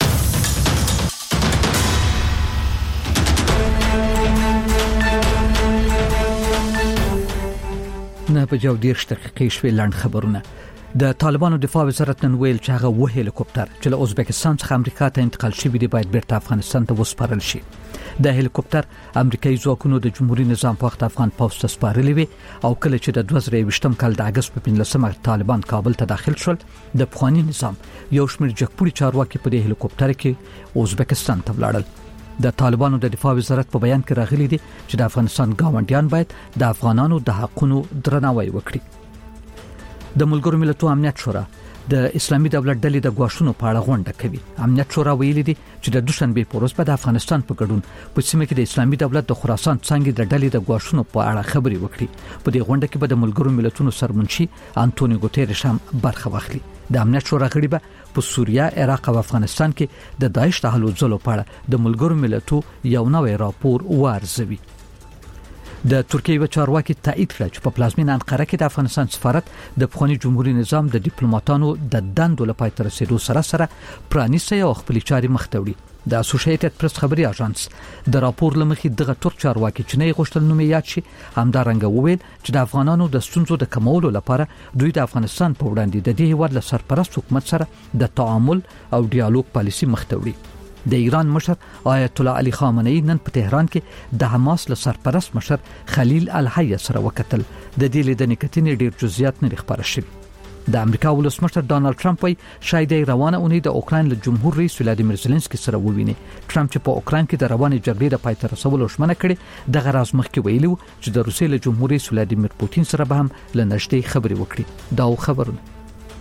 نه په جو 10 دقیقې شوي لاند خبرونه د طالبانو دفاع وزارت نن ویل چې هغه و هلیکوپټر چې له ازبکستان څخه امریکا ته انتقال شوی دی باید بیرته افغانستان ته وسپارل شي د هلیکوپټر امریکایي ځواکونو د جمهوریت نظام په وخت افغان پوسټ ته سپارلی وي او کله چې د 2023 کال د اگست په 15 طالبان کابل ته داخل شول د افغاني نظام یو شمېر جګپوري چارواکي په دې هلیکوپټر کې ازبکستان ته ولاړل د طالبانو د دفاع وزارت په بیان کې راغلي دي چې د افغانستان ګاونډیان باید د افغانانو د حقوقو درناوی وکړي د ملګرو ملتونو امنیت شورا د اسلامي دولت ډلې د غواښونو په اړه غونډه کوي امنیت شورا ویلي دي چې د دوشنبه په ورځ په افغانستان په ګډون په سیمه کې د اسلامي دولت د خراسان څنګه د ډلې د غواښونو په اړه خبري وکړي په دې غونډه کې به د ملګرو ملتونو سرمنشي انټونیو ګوتيريش هم برخه واخلي د امنیت شورا غړي به په سوریه عراق او افغانستان کې د داعش د هلو ځلو په اړه د ملګرو ملتونو یو نوې راپور وارزوي د ترکیه و چارواکي تایید کړ چې په پلازمینه انقره کې د افغانستان سفارت د افغاني جمهوریت نظام د ډیپلوماټانو د دندو لپاره تر رسیدو سره پرانیسي او خپل چاري مختوړي د اسوسییټډ پریس خبري اژانس د راپور لمخې دغه ترک چارواکي چې نه غوښتل نوم یاد شي همدارنګه وویل چې د افغانانو د ستونزو د کمولو لپاره دوی د افغانستان په وړاندې د دې هیواد له سرپرست حکومت سره د تعامل او ډیالوګ پالیسي مختوړي د ایران مشر آیت الله علي خامنه‌ای نن په تهران کې د حماس له سرپرست مشر خلیل الحي سره وکتل د دې لیدنې کتنې ډیر جزئیات نه ښکاره شوي د امریکا ولسمشر ډانلډ ټرمپ وايي شاید روانه اونۍ د اوکراین له جمهور رئیس ولادیمیر زيلنسکي سره وویني ټرمپ چې په اوکراین کې د روانې جګړې د پای ته رسولو ژمنه کړې د غراز مخکې ویلو چې د روسیې له جمهور رئیس ولادیمیر پوتین سره به هم لنشتې خبري وکړي دا خبرونه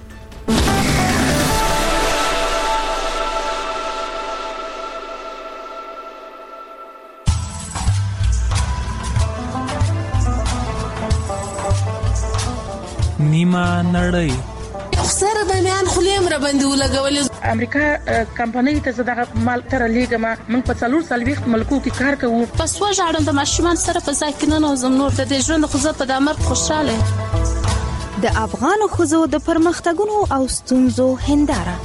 نیمه نړۍ سره د میان خلیم را باندې ولګولې امریکا کمپنۍ ته زداغه مال تر لیګما من په څلور سالويخت ملکو کې کار کوو پس وژاړم د ماشومان سره په ځای کې نه نوزم نور د ژوند خو زه په دمر خوشاله د افغان خزو د پرمختګونو او ستونزو هنداره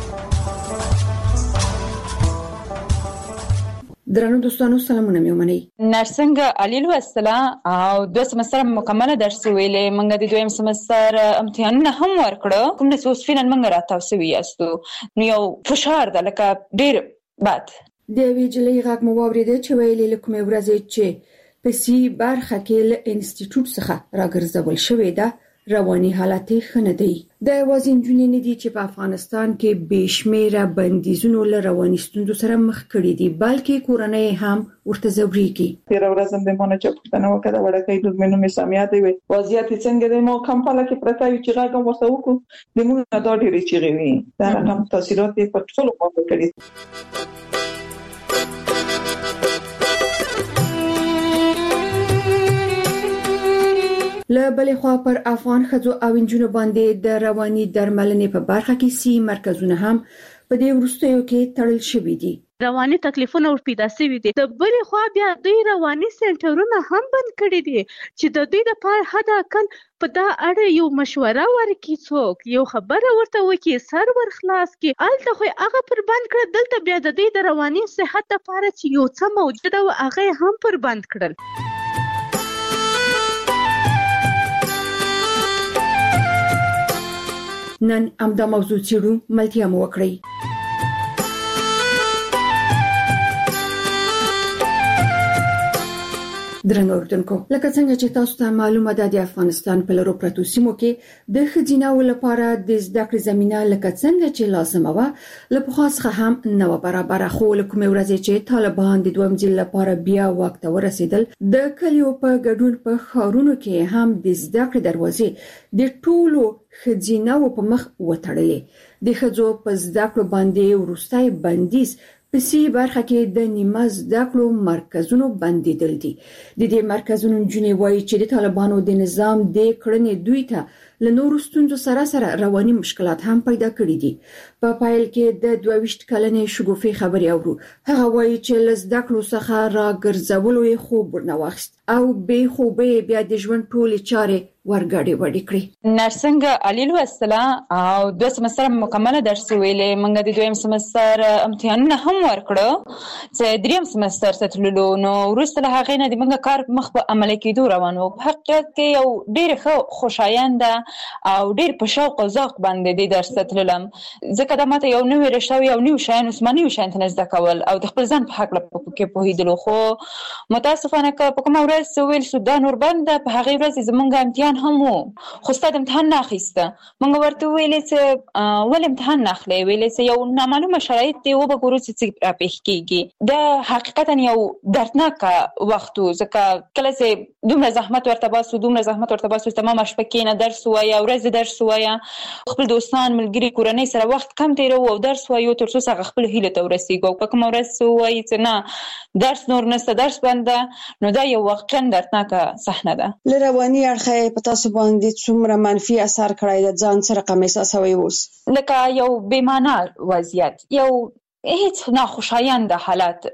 درنو دوستانو سلامونه مې ومنئ نرسنګ علي الوسلا او د سمستر مکمله درس ویلې منګه د دویم سمستر امتحانونه هم ورکړو کوم د اوس فینن منګه راتاو سوي یاستو نو یو فشار د لکه ډیر بد د ویجلې غږ مو واورېده چې ویلې لکه ورځې چې په سی برخه کې له انسټیټیوټ څخه راګرځول شوې ده رواني حالت خنه دی د وازین جنې نه دي چې په افغانستان کې بشمیره بندیزونو له رواني ستونزو سره مخ کړي دي بلکې کورنۍ هم ورته ځوړيږي تیر ورځ هم د مونږ چې پښتنه وکړه وړکې د منو می سميات وي وضعیت څنګه د مو کمپاله کې پرتا یو چې راګم ورته وکړو د موږ دا ډېری چیغي وي دا هم تاثیرات په ټولو خواو کړی له بلې خوا پر افغان خځو او انجونو باندې د رواني درملنې په برخه کې سی مرکزونه هم په دې وروستیو کې تړل شوي دي رواني تکلیفونه ور پیدا شوي دي د بلې خوا بیا دوی رواني سنټرونه هم بند کړي دي چې د دوی لپاره حد اقل په دا اړه یو مشوره ورکړي څوک یو خبره ورته وکړي سر ور خلاص کړي الته خو هغه پر بند کړ دلته بیا د دوی د رواني صحت لپاره چې یو څه موجوده و هغه هم پر بند کړل نن امدا موضوع چیرو ملتیا مو وکړی درنو اوردونکو لکه څنګه چې تاسو ته معلومه ده د افغانستان په لورو پرتو سیمو کې د خځیناو لپاره د زده کړې زمينه لکه څنګه چې لازمه و لپاره څخه هم نو برابر خو لکه ورځې چې طالبان د دویم ځل لپاره بیا وخت ورسېدل د کلیو په ګډون په خارونو کې هم د زده کړې دروازې د ټولو خځیناو په مخ وتړلې د خځو په زده کړو باندې ورستای بندیز په سی برخه کې د نیمه زده کړو مرکزونو بندیدل دي د دې مرکزونو جنې وایي چې د طالبانو د نظام د کړنې دوی ته له نورو ستونزو سره رواني مشکلات هم پیدا کړي دي په پایل کې د 22 کلنې شګوفي خبري اورو هغه وایي چې له زده کړو څخه راګرځولو یې خوب ورنواخست او به خوبه بیا د ژوند ټولې چارې ورګړې وړې کړې. نرسنګ علي السلام او 2 سمستر مکمله درس ویلې منګه د دویم سمستر امتحانونه هم ورکړو چې دریم سمستر ته تللو نو وروسته له هغه نه د منګه کار مخ په عمل کېدو روانو په حقیقت کې یو ډېر خوشایند او ډېر په شوق او ذوق باندې د درس ته تللم ځکه دا ماته یو نوې رشتاوي او نوې شایان عثماني شایان ته زده کول او د خپل ځان په حق لپاره کې پوهیدلو خو متاسفانه که په کوم ورځ ویل سودان ور باندې په هغه ورځ زمونږ امتحان هم خو ستاسو امتحان نه اخیسته مونږ ورته ویلې چې ول امتحان نه اخلي ویلې چې یو نامعلومه شرایط دی او به ګورو چې را پېښ کیږي د حقیقتا یو دردناک وخت ځکه کله چې دومره زحمت ورته باسو تمام شپه کې نه درس وایا ورځ درس وایا خپل دوستان ملګری کورنۍ سره وخت کم تیرو او درس وایو تر څو هغه خپل هیله ته ورسیږي په کوم ورځ وایي چې نه درس نور نشته درس بنده نو دا یو واقعا دردناک صحنه ده لرواني اړخه تاسو باندې څومره منفي اثر کړی د ځان سره کوم احساسوي اوس لکه یو بیمانه وضعیت یو هیڅ ناخوشایند حالت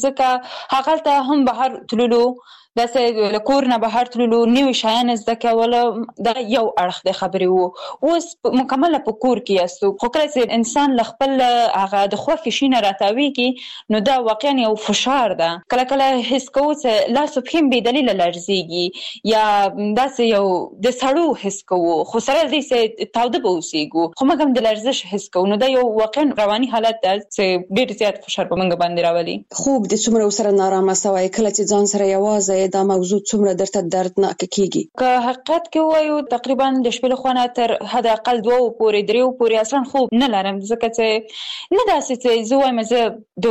ځکه هغه ته هم بهر تللو داسې لکور نه بهر تللو نیو شایان زده کول دا یو اړخ د خبرې وو اوس مکمل په کور کې یاستو خو کله چې انسان خپل هغه د خوښ شینه راتاويږي نو دا واقعا یو فشار ده کله حس کوو چې لاس په هم به دلیل لرزيږي یا داسې یو د سړو حس کوو خو سره دې چې تاوده به اوسېګو خو موږ هم د لرزش حس کوو نو دا یو واقعا رواني حالت ده چې ډېر زیات فشار په موږ باندې راولي خوب د څومره سره نارامه سوي کله چې ځان سره یوازې دا موضوع څومره درته دردناک کیږي که حقیقت کې وایو تقریبا د شپې له خوا تر حد اقل 2 پورې 3 پورې اصلا خوب نه لرم ځکه چې نه داسې چې زه وایم زه د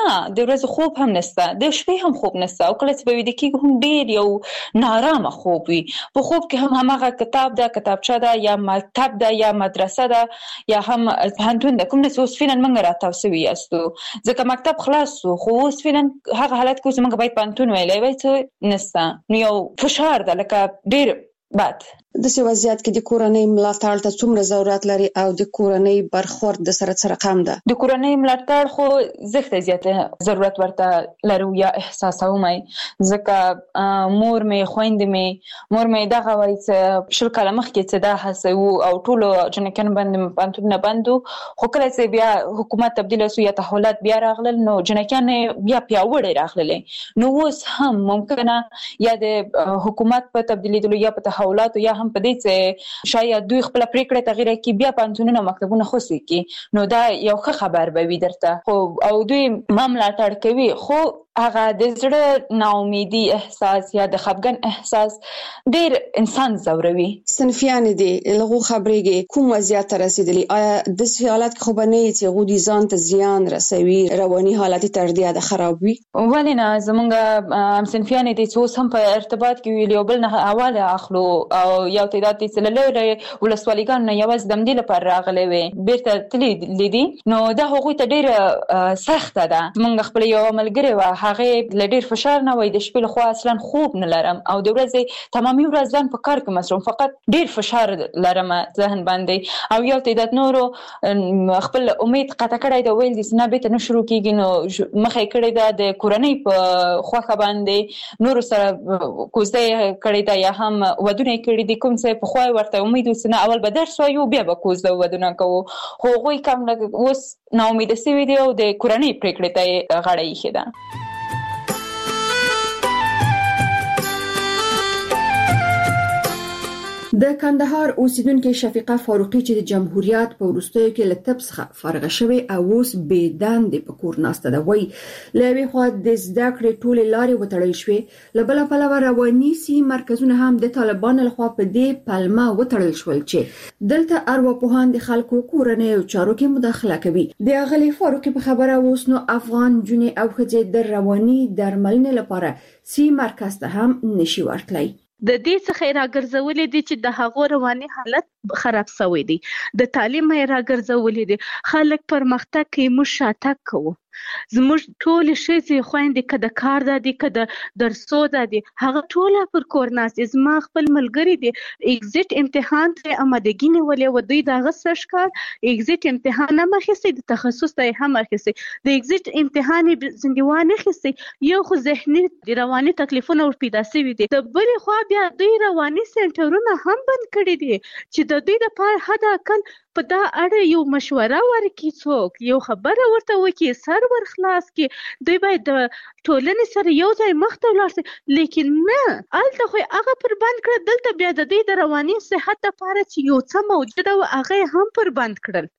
ورځې خوب هم نشته د شپې هم خوب نشته او کله چې به ویده کېږم هم ډېر یو نارامه خوب وي په خوب کې هم هماغه کتابچه ده یا مکتب ده یا مدرسه ده یا هم پوهنتون ده کوم څه اوس فعلا موږ راته سوي یاستو ځکه مکتب خلاص خو اوس فعلا هغه حالت کې موږ باید پوهنتون ویلای وای چې نستا نو یو فشار ده لکه ډېر بد د څه وضعیت کې د کورنۍ ملاتړ ته څومره ضرورت لري او د کورنۍ برخورد د سره کم ده د کورنۍ ملاتړ خو زخته زیاته ضرورت ورته لرو یا احساسوم ځکه مور مې خويندې مې دغه وایي چې شل کاله مخکې چې دا هڅه او ټولو جنکان باندې پانتونه بندو خو کله چې بیا حکومت تبدیل شو یا تحولات بیا راغلل نو جنکان بیا پیاوړي راغلل نو اوس هم ممکنه یا د حکومت په تبدیلیدلو یا په تحولات یا هم په دې چې شاید دوی خپل پریکړه تغییر کړي بیا پانتونونه مکتبونه خوسي کړي نو دا یو ښه خبر به وي درته خو او دوی مملاتړ کوي خو هغه د زړه ناامیدي احساس یا د خفګان احساس ډېر انسان زوروي صنفیان دي لغو خبرېږي کوم وضعیت رسیدلی آیا د حالت خو بنې چې غوډي ځان ته زیان رسوي رواني حالت تردیا د خرابوي ولینا زمونږ صنفیان دي چې هم په ارتباط کې ویل یو بل نه حواله اخلو او یو تعداد دي چې له ولسوالیګان نه یواز دم دی لپاره راغلي وي بیرته تللی لیدي نو دا هغوی ته ډېر سخت ده مونږ خپل یو عملګری و هغه لډیر فشار نه وای د شپې له خوا اصلا خوب نه لرم او د ورځې تمامي ورځ ځان په کار کې مصروف فقط ډیر فشار لرم ذهن باندې او یو تعداد نورو خپل امید قطع کړی دا ویل دي نه به ته شروع کیږي نو مخې کړی دا د کورنۍ په خوخه باندې نور سره کوزه کړی دا یا هم ودونه کړی دي کوم څه په خوای ورته امید وسنه اول به درس وایو بیا به کوزه ودونه کوو خو غوي کم اوس نا امید سوي دی او د کورنۍ پریکړې ته غاړه یې خېده د کندهار اوسیدونکو شفیقه فاروقي چې د جمهوریت په وروستیو کې له طب څخه فارغ شوی او اوس بې دندې په کور ناسته ده وایي لوي خو د زده کړې ټولې لارې وتړل شوې لبل پلوه رواني سي مرکزونه هم د طالبانو لخوا په دې پلمه وتړل شول چې دلته ارواپوهان د خلکو کورنۍ او چارو کې مداخله کوي د اغلی فاروقي په خبره اوس نو افغان جنې او خځې د رواني درملنې لپاره سي مرکز ته هم نشي ورتلای د دې څخه راګرځولې دي چې د هغو رواني حالت خراب شوی دی د تعلیم راګرځولې دي خلک پرمختګ کوي موږ شاتګ کوو زموږ ټول شي خويندې کده کار دادي کده درسو دادي هغه ټول پر کور ناس زما خپل ملګری دي ایگزیټ امتحان ته آمادګی نیولې و دوی دغه سرشکار ایگزیټ امتحان نه مخسي د تخصص ته هم مخسي د ایگزیټ امتحان زندوانه خسي یو خو ذهني رواني تکلیفونه ور پیدا شوي دي د بل خو بیا دوی رواني سنټرونه هم بند کړي دي چې د دوی لپاره حد اقل په دا اړه یو مشوره ورکړي څوک یو خبره ورته وکړي سر ور خلاص کې دوی باید د ټولنې سره یو ځای مخ ته ولاړ شي لیکن نه الته خو هغه پر بند کړ دلته بیا د دوی د رواني صحت لپاره چې یو څه موجوده او هغه هم پر بند کړل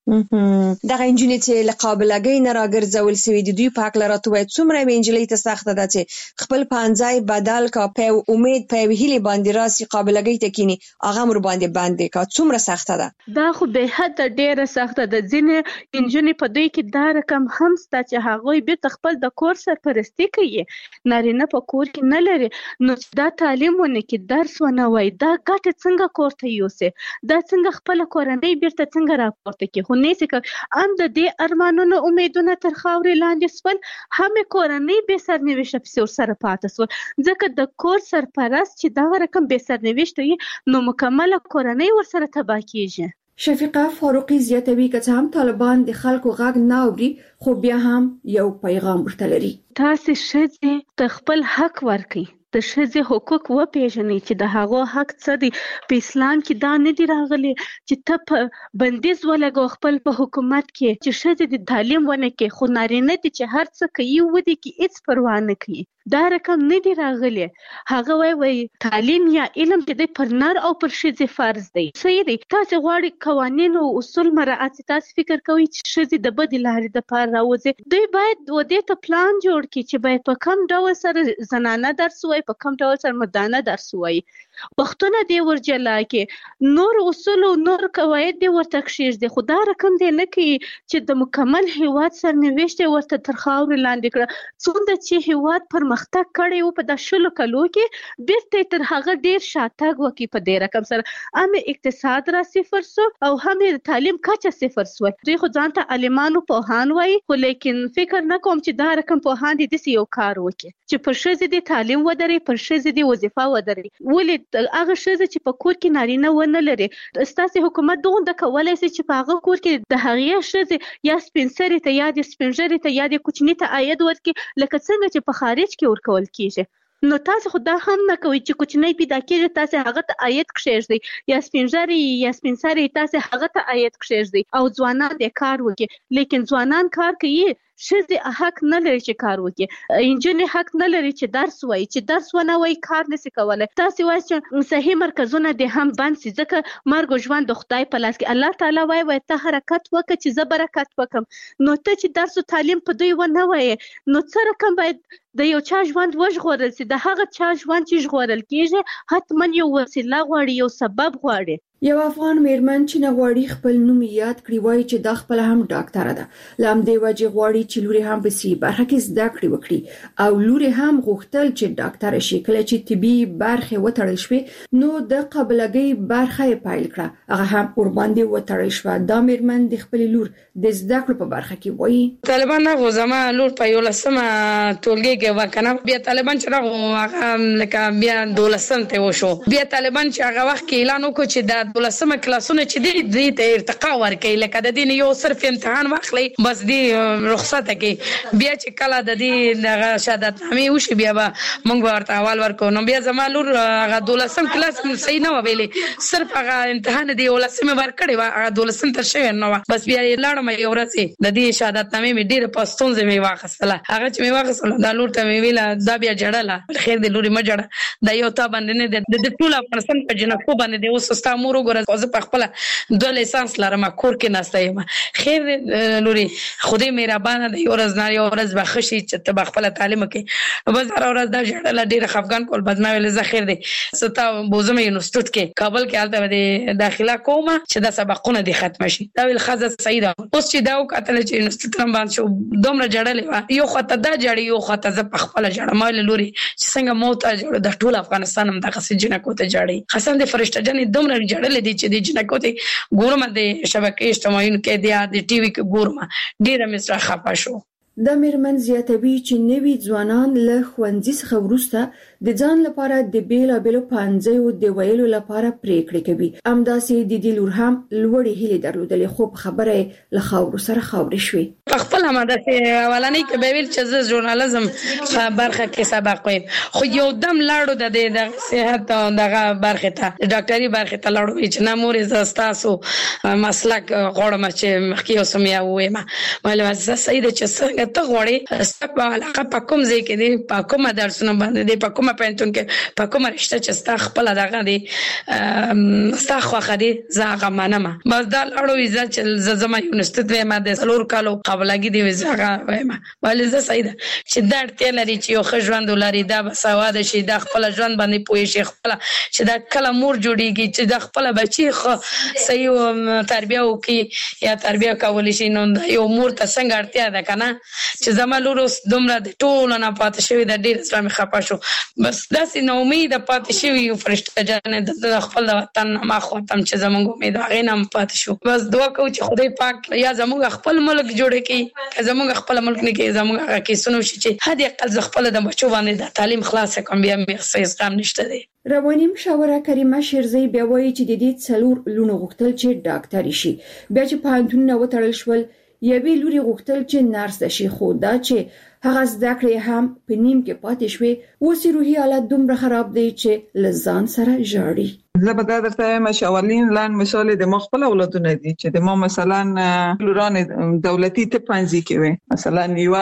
دغه انجنیر چې لقابلګۍ نه راګرځول سوي دي دوی په حق لراتو وای څومره انجلۍ ته سخته ده چې خپل پانځای بدل کا په امید په هیله باندې راسي قابلګۍ ته کینی هغه مر باندې باندې کا څومره سخته ده دا خو به حد ډیره سخته ده ځینې انجنیر په دوی کې دا رقم هم ستا چې هغه به خپل د کور سرپرستی کوي نارینه په کور کې نه لري نو دا تعلیم ونه کې درس ونه وای دا ګټه څنګه کوړته یوسه دا څنګه خپل کورنۍ بیرته څنګه راپورته کې خو نه سکه ام د دې ارمانونو امیدونه تر خاورې لاندې سول هم کورنۍ به سرنوشت په سر پاتې سو ځکه د کور سرپرست چې دا رقم به سرنوشت وي نو مکمله کورنۍ ورسره تباہ کیږي شفیقه فاروقي زیاتوي چې هم طالبان د خلکو غږ نه اوري خو بیا هم یو پیغام ورته لري تاسو شته د خپل حق ورکړئ د ښځې حقوق وپیژنئ چې د هغو حق څه دی په اسلام کې دا نه دی راغلی چې ته په بندیز ولګو خپل په حکومت کې چې ښځې د تعلیم ونه کې خو نارینه دي چې هر څه کوي ودی کې هیڅ پروا نه کوي دا رقم نه دی راغلی هغه وای تعلیم یا علم چې پر نر او پر ښځې فرض دی صحیح دی تاسو غواړئ قوانین او اصول مراعات تاسو فکر کوئ چې ښځې د بد لارې د پاره راوځي دوی باید و دې ته پلان جوړ کړي چې باید په کوم ډول سره زنانه درس وای په کوم ډول سره مردانه درس وای وختونه دی ورجلا کې نور اصول او نور قواعد دی ورته کښیږي خدا رقم دی نه کوي چې د مکمل هیواد سرنوشت ورته تر خاور لاندې کړه څومره چې هیواد پر مختګ کړي او په د شلو کلو کې بیرته تر هغه ډیر شاتګ وکي په دې رقم سره هم اقتصاد را صفر سو او هم تعلیم کچه صفر سو دوی خو ځان ته عالمانو په هان وای خو لیکن فکر نه کوم چې دا رقم په هان دي د یو کار وکي چې پر ښځې د تعلیم ودري پر ښځې د وظیفه ودري ولې هغه ښځې چې په کور کې نارینه ونه لري ستاسو حکومت دغه د کولای شي چې په هغه کور کې د هغې ښځې یا سپینسري ته یا د سپینژري ته یا د کوچني ته عاید ورکړي لکه څنګه چې په خارج کې ورکول کیږي نو تاسو خو دا هم نه کوي چې کوچنی پیدا کېږي تاسو هغه ته عاید کښېږدئ یا سپینژري یا سپینسري تاسو هغه ته عاید کښېږدئ او ځوانان د کار وکړي لیکن ځوانان کار کوي ښځې حق نه لري چې کار وکړي انجنیر حق نه لري چې درس وایي چې درس ونه وایي کار نشي کولای تاسو وایي چې صحیح مرکزونه د هم بند سي ځکه مرګ او ژوند د خدای په لاس کې الله تعالی وایي ته حرکت وکړه چې زه برکت وکم نو ته چې درس او تعلیم په دوی ونه وایي نو څه رقم باید د یو چا ژوند وژغورل سي د هغه چا ژوند چې ژغورل کیږي حتما یو وسیله غواړي یو سبب غواړي یو افغان میرمن چې نغواړي خپل نوم یاد کړي وایي چې د خپل هم ډاکټر ده لام دی وجه غواړي چې لوري هم په سی برخه کې زده کړې وکړي او لوري هم غوښتل چې ډاکټر شي کله چې طبي برخه وټړل شوه نو د قبلګۍ برخه یې پایل کړه هغه هم ور باندې وټړل شوه دا میرمن د خپل لور د زده کړې په برخه کې وایي طالبان هغه زما لور په یو لسمه ټولګي کې وکنه بیا طالبان چې هغه لکه بیا دولسم ته وشو بیا طالبان چې هغه وخت کې اعلان وکړ چې د دولسمه کلاسونه چې دې ته ارتقا ورکړي لکه د دې یو صرف امتحان واخلي بس دې رخصت کې بیا چې کله د دې د شهادت نامې وشي بیا به موږ ورته اول ورکو نو بیا زما لور هغه دولسم کلاس صحیح نه ویلې صرف هغه امتحان دی ولسمه ورکړي هغه دولسم تر شوی نو بس بیا لاړم یو ورځ د دې شهادت نامې مې ډیره پښتون زمي واخصله هغه چې مې واخصله د لور لور ته ویلا دا بیا جړله خیر دې لوري ما جړه دا یو تا باندې نه د ټول افغانستان په جنکو باندې دی اوس ستا مور وګوره زه په خپل 2 لیسانس لرم کور کې ناسته یم خیر لوري خدای مهربانه دی ورځ نه یو ورځ بخښي چې ته خپل تعلیم کې بس هر ورځ دا جړله ډیر خفغان کول بد ما ویل زه خیر دی ستا بوزم یونیورسيټ کې کابل کې حالت د داخله کومه چې دا سبقونه دي ختم شي دا ویل خزه سیده اوس چې دا وکړل چې یونیورسيټ نن باندې شو دومره جړلې یو خطه دا جړې یو خطه ز په خپل جړه مال لوري چې څنګه موت جوړ د ټول افغانستان هم دغه سجنه کوته جړې حسن د فرشته جنې دومره جړلې دي چې د جنه کوته ګورم د شبکې اجتماعي کې د ټي وي کې ګورم ډیره مصر خپه شو د میرمن زیاتوي چې نوي ځوانان له ښوونځي څخه وروسته د ځان لپاره د بیلابېلو پانځیو د ویلو لپاره پریکړې کوي امداسې د دې لور هم لوړې هیلې درلودلې خو خبره له خاورو سره خاورې شوې خپل مدرسې اولنۍ کې به ویل چې زه ژورنالیزم برخه کې سبق وایم خو یو دم لاړو د صحت دغه برخه ته ډاکټري برخه ته لاړو چې نامور زستاسو مسلک غوړم چې مخکې اوسم یا وایم مله زه سید چې څنګه ته غوړې ستاسو علاقه په کوم ځای کې دی په کومه درسونه باندې دی په کومه پنتون کې په کومه رشته چې ستاسو خپل دغه دی ستاسو خو خدي زغه منم بس دا اړوي چې زما یونیورسيټ وایم د سلور کالو قبلګي دی زغه وایم ولې زه سید چې دا ټی لري چې یو خژوند لري دا بسواد شي دا خپل ژوند باندې پوي شي خپل چې دا کله مور جوړیږي چې دا خپل بچي خو صحیح تربیه وکي یا تربیه کول شي نو یو مور ته څنګه اړتیا ده کنه چې زما لور دومره د ټول نه پاتې شوی د ډیر اسلامي خپه شو بس داسې نو امید پاتې شوی یو فرشته جنې د خپل وطن ما خوتم چې زموږ امید هغه نه پاتې شو بس دعا کوم چې خدای پاک یا زموږ خپل ملک جوړ کړي زموږ خپل ملک نه کې زموږ هغه کې سنو شي چې هدي قضا خپل د بچو باندې د تعلیم خلاص کوم بیا مې څه اسلام نشته دی رواني مشاوره کریمه شیرزی بیا وایي چې د دې څلور لونو غوښتل چې ډاکټر شي بیا چې پانتون وتړل شول یوې لوري غوښتل چې نرس شي خو دا چې هغه زده کړې هم په نیم کې پاتې شوې اوس روحي حالت دومره خراب دی چې لزان سره ژاړي زه به دا درته وایم چې اولین لاند مثال د مخبل اولادونه دي چې د ما مثلا لوران دولتي ته پنځي کې وي مثلا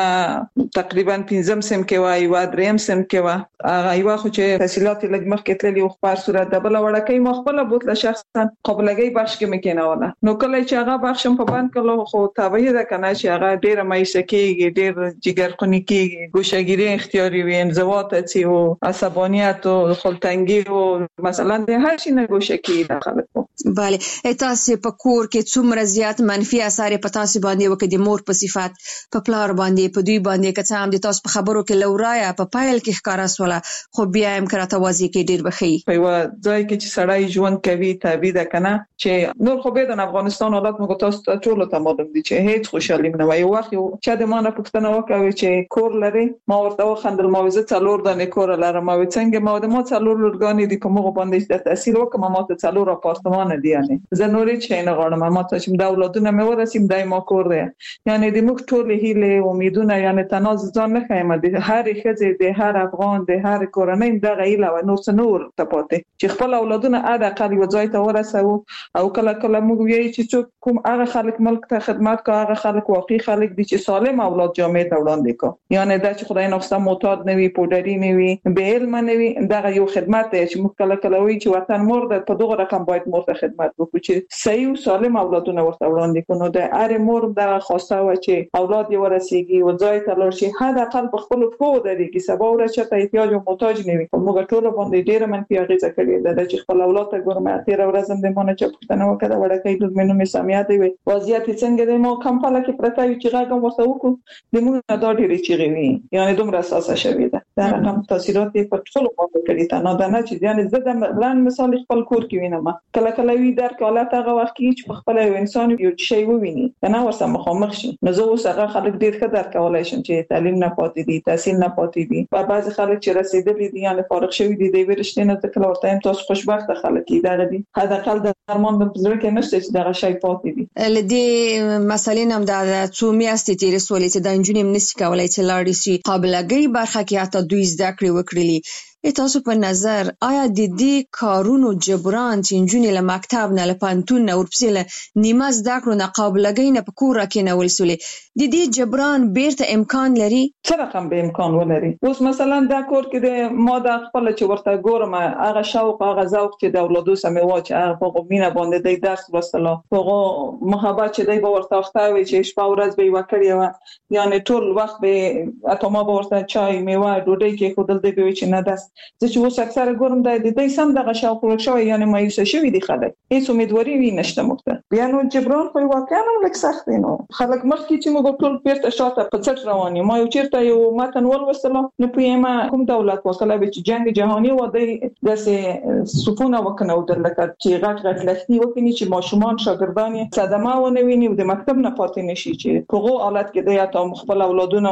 یو تقریبا 15 سم کې وای یو 3 سم کې وای یو خو چې تحصیلات لګ مخ کې تللی او خبر صورت دبل وړکې مخبل بوتله شخصا قبلګي بخش کې مکینه ولا نو کله چې هغه بخشم په باندې کله خو تابعه ده کنه چې هغه ډیره مایسه کېږي ډیر جګر خونی کېږي ګوشګيري اختیاري وي انزوات او عصبانیت او خلتنګي او مثلا د هر شي نه ګوشګي داخله bale تاسو په کور کې څومره زیات منفي اثر په تاسو باندې وکړي د مور په صفات په پلار باندې په دوی باندې که څه هم د تاسو په خبرو کې لورایا په پایل کې ښکارا سواله خو بیا هم کراته وازي کې ډیر بخي په یو ځای کې چې سړی ژوند کوي تابع ده کنه چې نور خو به د افغانستان حالات موږ تاسو ته ټول ته معلوم دي چې هیڅ خوشحالي نه وي وخت چې د مانه پښتنه وکوي چې کور لري ما ورته خندل موعظه څلور د کور لرم او څنګه ما د ما څلور لورګانی دي کومه باندې د تاثیر وکم ما ته څلور اپارتمان دي یعنی زه نورې چې نه غواړم ما ته چې د اولادونه مې ورسیم دای ما کور دی یعنی د موږ ټول هیله امیدونه یعنی تناز ځان نه خایم د هر خزه د هر افغان د هر کورنۍ د غیله و نور څنور ته پاتې چې خپل اولادونه اده قلی وځای ته ورسو او کله کله موږ ویل چې څوک کوم هغه خلک ملک ته خدمت کوي هغه خلک واقعي خلک دي چې سالم اولاد جامعه ته وړاندې کوي یعنی دا چې خدای نوښته معتاد نه وي پودري نه وي به علم نه وي دا یو خدمت دی چې موږ کله کله وی چې وطن مور د په دغه رقم باید مور ته خدمت وکړو چې صحیح او سالم اولادونه ورته وړاندې کړو د هر مور د خواسته و چې اولاد یې ورسیږي او ځای ته لور شي حد اقل په خپل پښو درې کې سبا ورچ ته احتیاج او محتاج نه وي موږ ټول باندې ډیر منفي اغیزه کړې ده چې خپل اولاد ته ګورم تیر ورځم د مونږ چې پښتنه وکړه وړکې د منو می سميات وي وضعیت څنګه د مو کمپاله کې پرتا وي چې راګم ورته وکړو د موږ دا ډېری چیغي وي یعنی دومره اساسه شوی ده دا رقم تاثیرات په ټول باندې کړی ته نه دا نه چې یعنی زه د لاند مثال خپل کور کې وینم کله کله وی در کاله هغه وخت کې چې خپل انسان یو شی وویني کنه ورسره مخامخ شي نو زه اوس هغه خلک ډیر ښه درک کولای شم چې تعلیم نه پاتې دي تحصیل نه پاتې دي په بعض خلک چې رسیدلي دي یعنی فارغ شوی دي د ورشتنه ته کله ورته هم تاسو خوشبخت خلک دي دي حد اقل د درمان د بزرګ کې نشته چې دغه شی پاتې دي لدې مسلې هم د څو میاشتې تیر سولې چې د انجونیم نسی کولای چې لاړ شي قابلګي برخه کې حتی دوی زده کړې وکړي تاسو په نظر آیا د دې کارونو جبران چې نجونې له مکتب نه له پوهنتون نه ورپسې له نیمه زده کړو نه قابلګۍ نه په کور راکېنول سولې د دې جبران بیرته امکان لري؟ څه رقم به امکان ولري؟ اوس مثلا دا کور کې د ما د خپل چې ورته ګورم هغه شوق هغه ذوق چې د اولادو سمې وا چې هغه په مینا باندې د درس وسله هغه محبت چې دی به ورته ختاوي چې شپه ورځ به وکړي و یعنی ټول وخت به اتما به ورته چای میوه ډوډۍ کې خودل دی به چې نه داس چې اوس اکثر ګورم د دې سم دغه شوق ورشوي یعنی مایوس شوی دي خلک هیڅ امیدواري وي نشته مخته بیا نو جبران په واقعا لږ سخت دی نو خلک مخکې چې موږ ټول پیرته شاته په څټ رواني ما یو چیرته یو متن ولوستله نو په کوم دولت وکړه به چې جنگ جهانی و د داسې سپونه وکنه ودلکه چې غټ لښتي وکړي چې ماشومان شاګردان صدمه ونویني د مکتب نه پاتې نشي چې په حالت کې د یا ته خپل اولادونه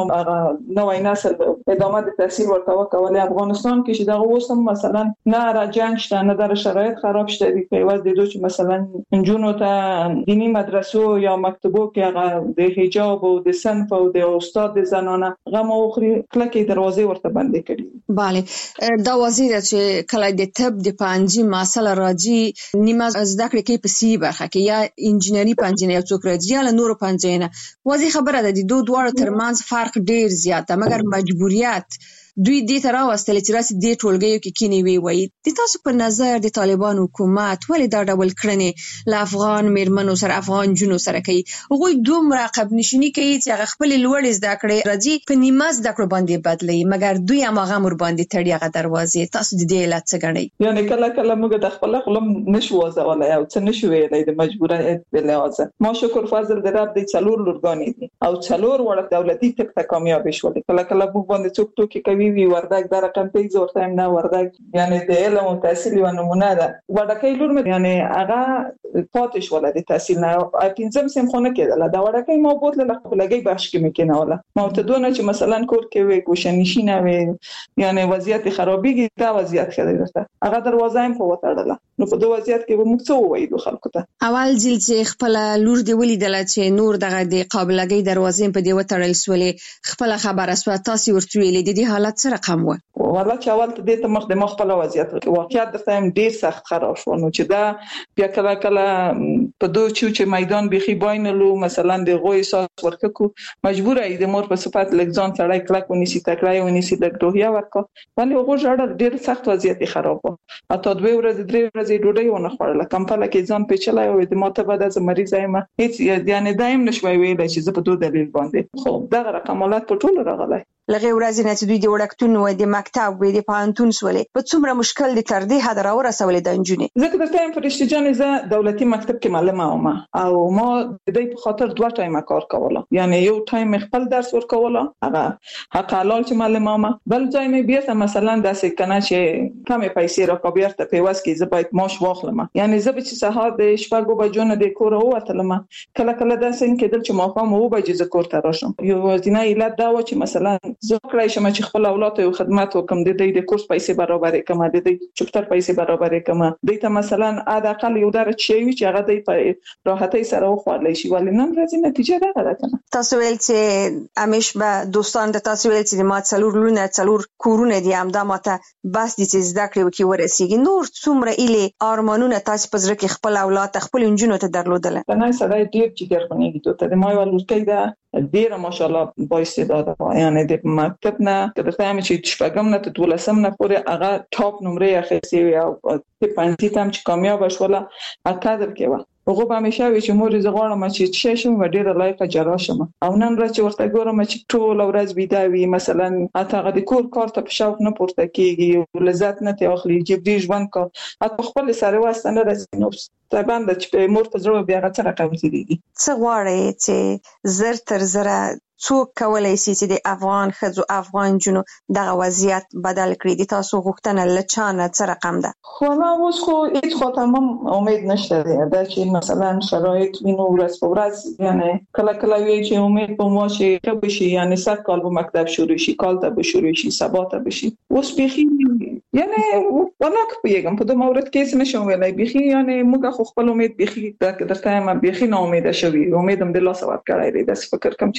نوې نسل ادامه د تحصیل ورته وکولای افغانستان کې چې دغه وسم مثلا نه را جنگ شته نه در شرایط خراب شته دی په واسه د دوی چې مثلا جنونو ته دینی مدرسو یا مکتبو کې هغه د حجاب او د صنف او د استاد د زنانه غو اخري کلکې دروازې ورته بندې کړي. bale دا وزیر چې کله د طب د پنځه مسله راځي نیمه زده کړې کې په سی برخه کې یا انجینری پنځه یا څوک راځي یا نور پنځه نه وځي خبره ده د دوه دواړو ترمنځ فرق ډیر زیات ده مګر مجبوریت دوی دې تر اوسه چې راسي د ټولګیو کې کینی وی وای د تاسو په نظر د طالبان حکومت ولې دا ډول کړنې ل افغان میرمنو سره افغان جنو سره کوي هغه دوه مراقب نشینی کوي چې هغه خپل لوړ زده کړې راځي په نیمه زده کړو باندې بدلی مګر دوی هغه مور باندې تړي هغه دروازې تاسو د دې علت څه غنئ؟ یعنی کله موږ د خپل خپل نشو وځولای او څه نشو ویلای د مجبوریت په لحاظ ما شکر فضل د رب د څلور لورګانی دي او څلور وړ دولتي تک کامیاب شول کله موږ باندې څوک ټوکی کوي وی وردک در رقم پیز ورته هم نه وردک یعنی د علم او تحصیل و نمونه ده وردکای لور مې یعنی هغه پاتش ولادي تحصیل نه پنځم سم خونه کېدل دا وردکای ما بوتل له خپلګي بخش کې مکنه ولا ما ته دونه چې مثلا کور کې وي کوشنشینه وي یعنی وضعیت خرابېږي دا وضعیت خدای هغه دروازه هم په وتاړله نو په دوه وضعیت کې موږ څه وایو خلکو ته اول ځل چې خپل لور دی ولیدل چې نور دغه د قابلګي دروازې په دی وتړل سولې خپل خبره سو تاسو ورته ویلې د دې حالت سره رقم و والله چې اول ته د مخ د مخبل وضعیت واقعیت د تایم ډیر سخت خراب شو نو چې دا بیا کله په دوه چې میدان بيخي باینلو مثلا د غوي ساس ورکو مجبور ای د مور په صفات لګزان سړی کلک ونیسي تکرای ونیسي د دوهیا ورکو ولی هغه جوړ ډیر سخت وضعیت خراب و اته دوه ورځې درې ورځې ډوډۍ ونه خوړل کمپاله کې ځان پیچلای او د ماته بعد از مریض ایم هیڅ یعنی دایم نشوي ویل چې زه په دوه دلیل باندې خو دا رقمات په ټول راغلای لغه ورځې نه چې دوی د وړکتون و د مکتب و د پانتون سولې په څومره مشکل دي تر دې حد راورسولې د انجونې زه که تایم فرشتي جان زه دولتي مکتب کې معلمه وم او ما د دې په خاطر دوه ټایم کار کوله یعنی یو ټایم خپل درس ورکوله هغه حق حلال چې معلمه وم بل ځای مې بیا مثلا داسې کنه چې کم پیسې راکوبیر ته پیواز کې زه باید ماش واخلم یعنی زه به چې سهار د شپږو بجو نه د کور ووتلم کله داسې کېدل چې ما خام وو بجې ز کور ته راشم یو ځینې علت دا و چې مثلا زه کړای شم چې خپل اولاد ته خدمت وکم د دې د کورس پیسې برابرې کم د دې چپټر پیسې برابرې کم د ته مثلا اقل یو درجه چې هغه د راحتۍ سره وخوړلې شي ولې نن ورځې نتیجه راغله تاسو ویل چې امیش به دوستان د تاسو ویل چې ما څلور لونه څلور کورونه دي هم دا ماته بس دي چې زده کړې وکي ورسیږي نور څومره اله ارمانونه تاسو په ځکه خپل اولاد خپل انجونو ته درلودل نه سړی ډیر چې ګرځنیږي ته د ما یو لورکې دا ډیر ماشاءالله با استعداد یعنی د مکتب نه کله چې شپږم نه ته ولسم نه پورې هغه ټاپ نمرې اخیستي او په پنځه تم چې کامیاب شوله اکادر کې و هغه به همیشه وی چې مور زه غواړم چې شې شم ډیره لایقه جراح شم او نن ورځ چې ورته ګورم چې ټول ورځ بيداوي مثلا اته د کور کار ته په شوق نه پورته کیږي لذت نه ته اخلي جبري ژوند کو اته خپل سره واسطه نه رسې نو طبعا د چې مور په ضرورت بیا غوړه کوي دي څه غواړي چې زر تر زره څوک کولای شي چې د افغان خځو افغان جنو دغه وضعیت بدل کړي د تاسو غوښتنه لچانه څه رقم ده خو ما اوس خو هیڅ خو تمام امید نشته دا چې مثلا شرایط وینو ورځ په ورځ یعنی کله وی چې امید په مو شي کبه شي یعنی سات کال په مکتب شروع شي کال ته به شروع شي سبا ته به شي اوس بيخي یعنی ولک پیګم په دوه مورد کې څه نشم ویلای بيخي یعنی موږ خو خپل امید بيخي درته ما بيخي نه امید شوی امیدم د الله سبب کړای دی د فکر کم چې د دې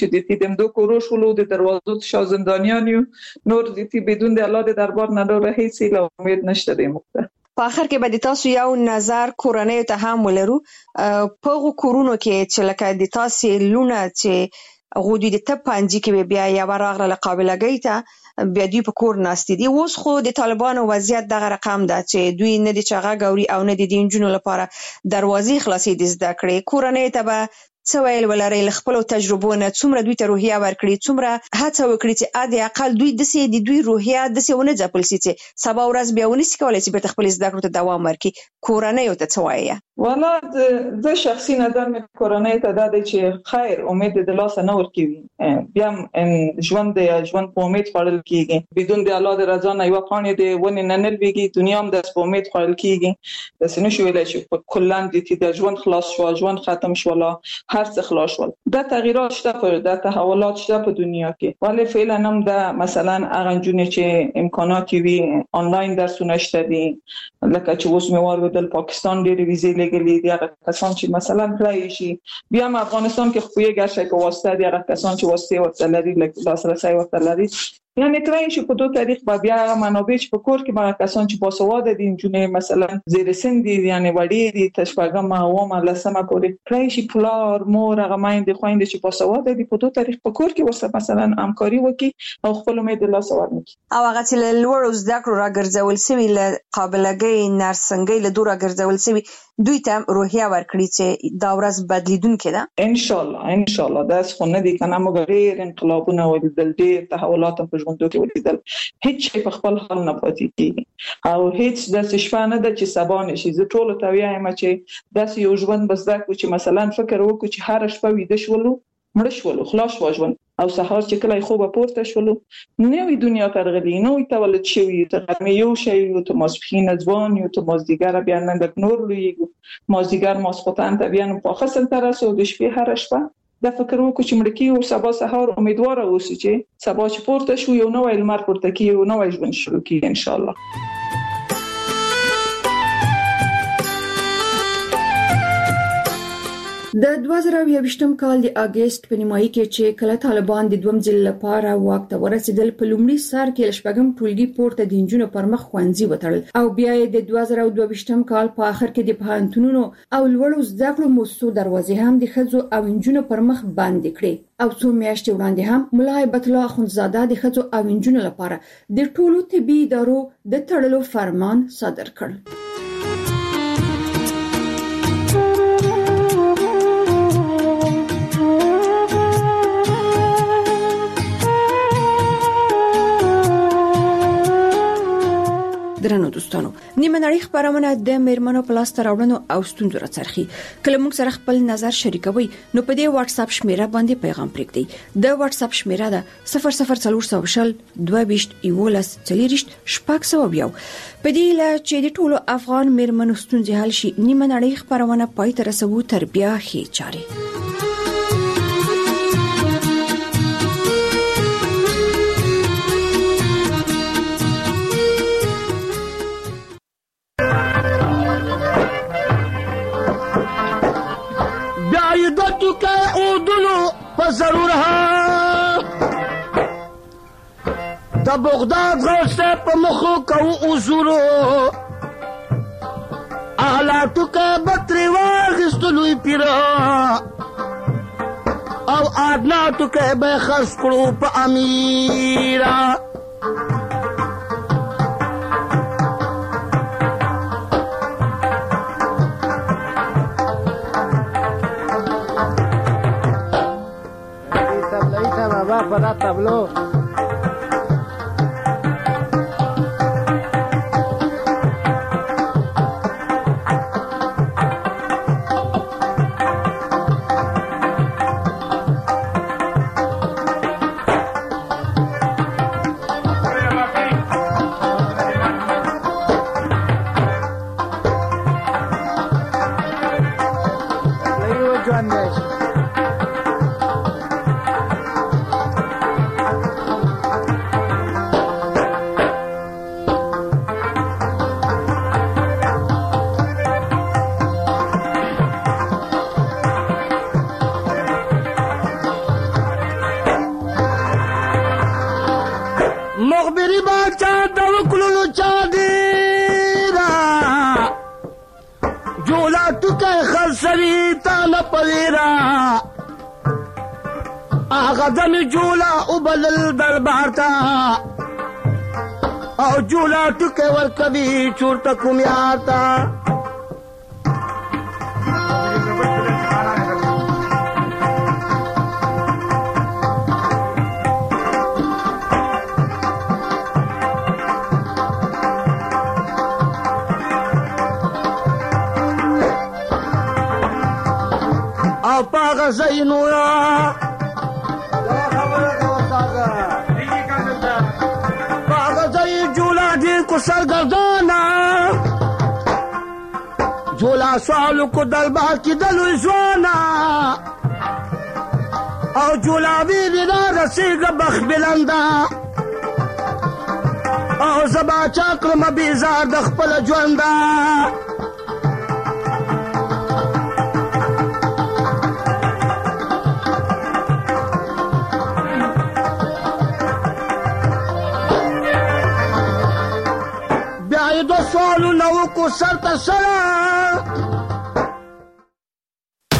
دو کورو شولو د دروازو شازندانیان یو نور دي بدون د الله د دربار نه نور هیڅ له امید نشته دی مخته. په اخر کې به د تاسو یو نظر کورنۍ ته هم ولرو په کورونو کې چې لکه د تاسو لونه چې غوډي د تپانځي کې بیا یا راغله قابلګۍ ته بیا دوی په کور ناستي دي. اوس خو د طالبانو وضعیت دغه رقم ده چې دوی نه دي چغه غوري او نه دي د انجونو لپاره دروازې خلاصې د زده کړې. کورنۍ ته به څه ویل ولري له خپل تجربو نه څومره دوی ته روحیه ورکړي څومره هڅه وکړي چې اده اقل دوی د دوی روحیه د څونه ځپل سي چې سبا ورځ بیا ونی سکولای چې به خپل زده کړو ته دوام ورکړي. کورنۍ ته څه وایي؟ والا د شخصي نظر مې کورنۍ ته دا دی چې خیر امید د لاس نه ورکوي بیا ژوند په امید خړل کیږي بدون د الله د رضا نه یو قانې د ونی نه نلويږي دنیا هم د امید خړل کیږي د سینې شو ویلای چې په کلان دي چې د ژوند خلاص شو ژوند ختم شو لا هر څه خلاص شول. دا تغیرات شته په د تحولات شته په دنیا کې ولی فعلا هم دا مثلا اغنجونه چې امکانات وي آنلاین درسونه شته دي لکه چې اوس مې ورودل پاکستان ډېر ویزې لګلې دي هغه کسان چې مثلا کړی شي بیا هم افغانستان کې خو یې ګرځي په واسطه دي هغه کسان چې واسطه ورته لري لکه لاسرسي ورته لري یعنی کړی شي په دوه تاریخ بیا منابع چې په کور کې ما کسان چې باسواده دي انجونې مثلا زیر سن دي یعنی وړي دي تشپاګه ما و ما لسمه پورې کړی شي پلار مور هغه مایند خويند چې باسواده دي په دوه تاریخ په کور کې ورسره مثلا همکاري وکړي او خپل امید الله سوار وکړي او هغه چې لوړ زده کړو راګرځول سوي له قابلګۍ نرسنګۍ له دوه راګرځول سوي دوی ته روحیه ورکړي چې دا ورځ بدلیدونکې ده ان شاء الله دا څه نه دي کنه موږ ډېر انقلابونه ولیدل ډېر تحولات په ژوندو کې ولیدل هیڅ په خپل حال نه پاتې کیږي او هیڅ د شپه نه د چې سبا نشي زه ټول ته وایم چې داس یو ژوند بس دا چې مثلا فکر وکړو چې هر شپه ویده شولو مړ شولو خلاص واژون او سهار چې کله خوبه پورته شولو نوې دنیا ترغلي نوې تولد شوی ته یو شی یو ته مسخین ځوان یو ته مازدیګر بیا نن د نور لویګو مازدیګر ماسخوتان ته بیا په خاصه تر اوسه د شپې هر شپه دا فکر وکړو چې مړکی او سبا سهار امیدوار اوسئ چې سبا چې پورته شو یو نوې لمر پورته کیږي یو نوې ژوند شروع کیږي ان شاء الله. د 2020م کال د اگست په نیمایي کې چې کله طالبان د دوم ځل لپاره واک ته ورسېدل په لومړي سر کې لشپږم ټولګي پورته د انجونو پر مخ خوانځي وتړل او بیا د 2022م کال په اخر کې د پوهنتونونو او لوړو زده کړو مؤسسو دروازې هم د ښځو او انجونو پر مخ بندې کړې او څو میاشتې وړاندې هم ملا هیبت الله اخوندزاده د ښځو او انجونو لپاره د ټولو طبي ادارو د تړلو فرمان صادر کړ. درنو دوستانو نیمه نړۍ خبرونه د میرمنو پلاستر راوړنو او ستونزو راڅرخي کله موږ سره خپل نظر شریکوي نو په دې واتس اپ شمیره باندې پیغام پرېږدئ. د واتس اپ شمیره ده 00400 22 11 40 شپږ په دې لا چې د ټولو افغان میرمنو ستونزې حل شي نیمه نړۍ خبرونه پای ته رسوي تر بیا هي چاري. ضرور ها د بغداد غوسه په مخو کو حضور حالاتو کا بطری واغستلوی پیرا او عادلاتو کا به خرص کړو په امیرا para tablo پری باچا د وکړو چا دیرا جولا ټکه خرسوي تا نه پویرا هغه دم جولا وبلل دربار ته او جولا ټکه ورکوي چورته کوم یار ته او پاغه زینورا پاغه زی جولا دی کو سرگردانا جولا سوالو کو دلبار کی دلو زوانا او جولا بیدی دا رسیگ بخ بلندا او زبا چاکرم بیزار دخپل جوندا سوالو نو کو سر ته سر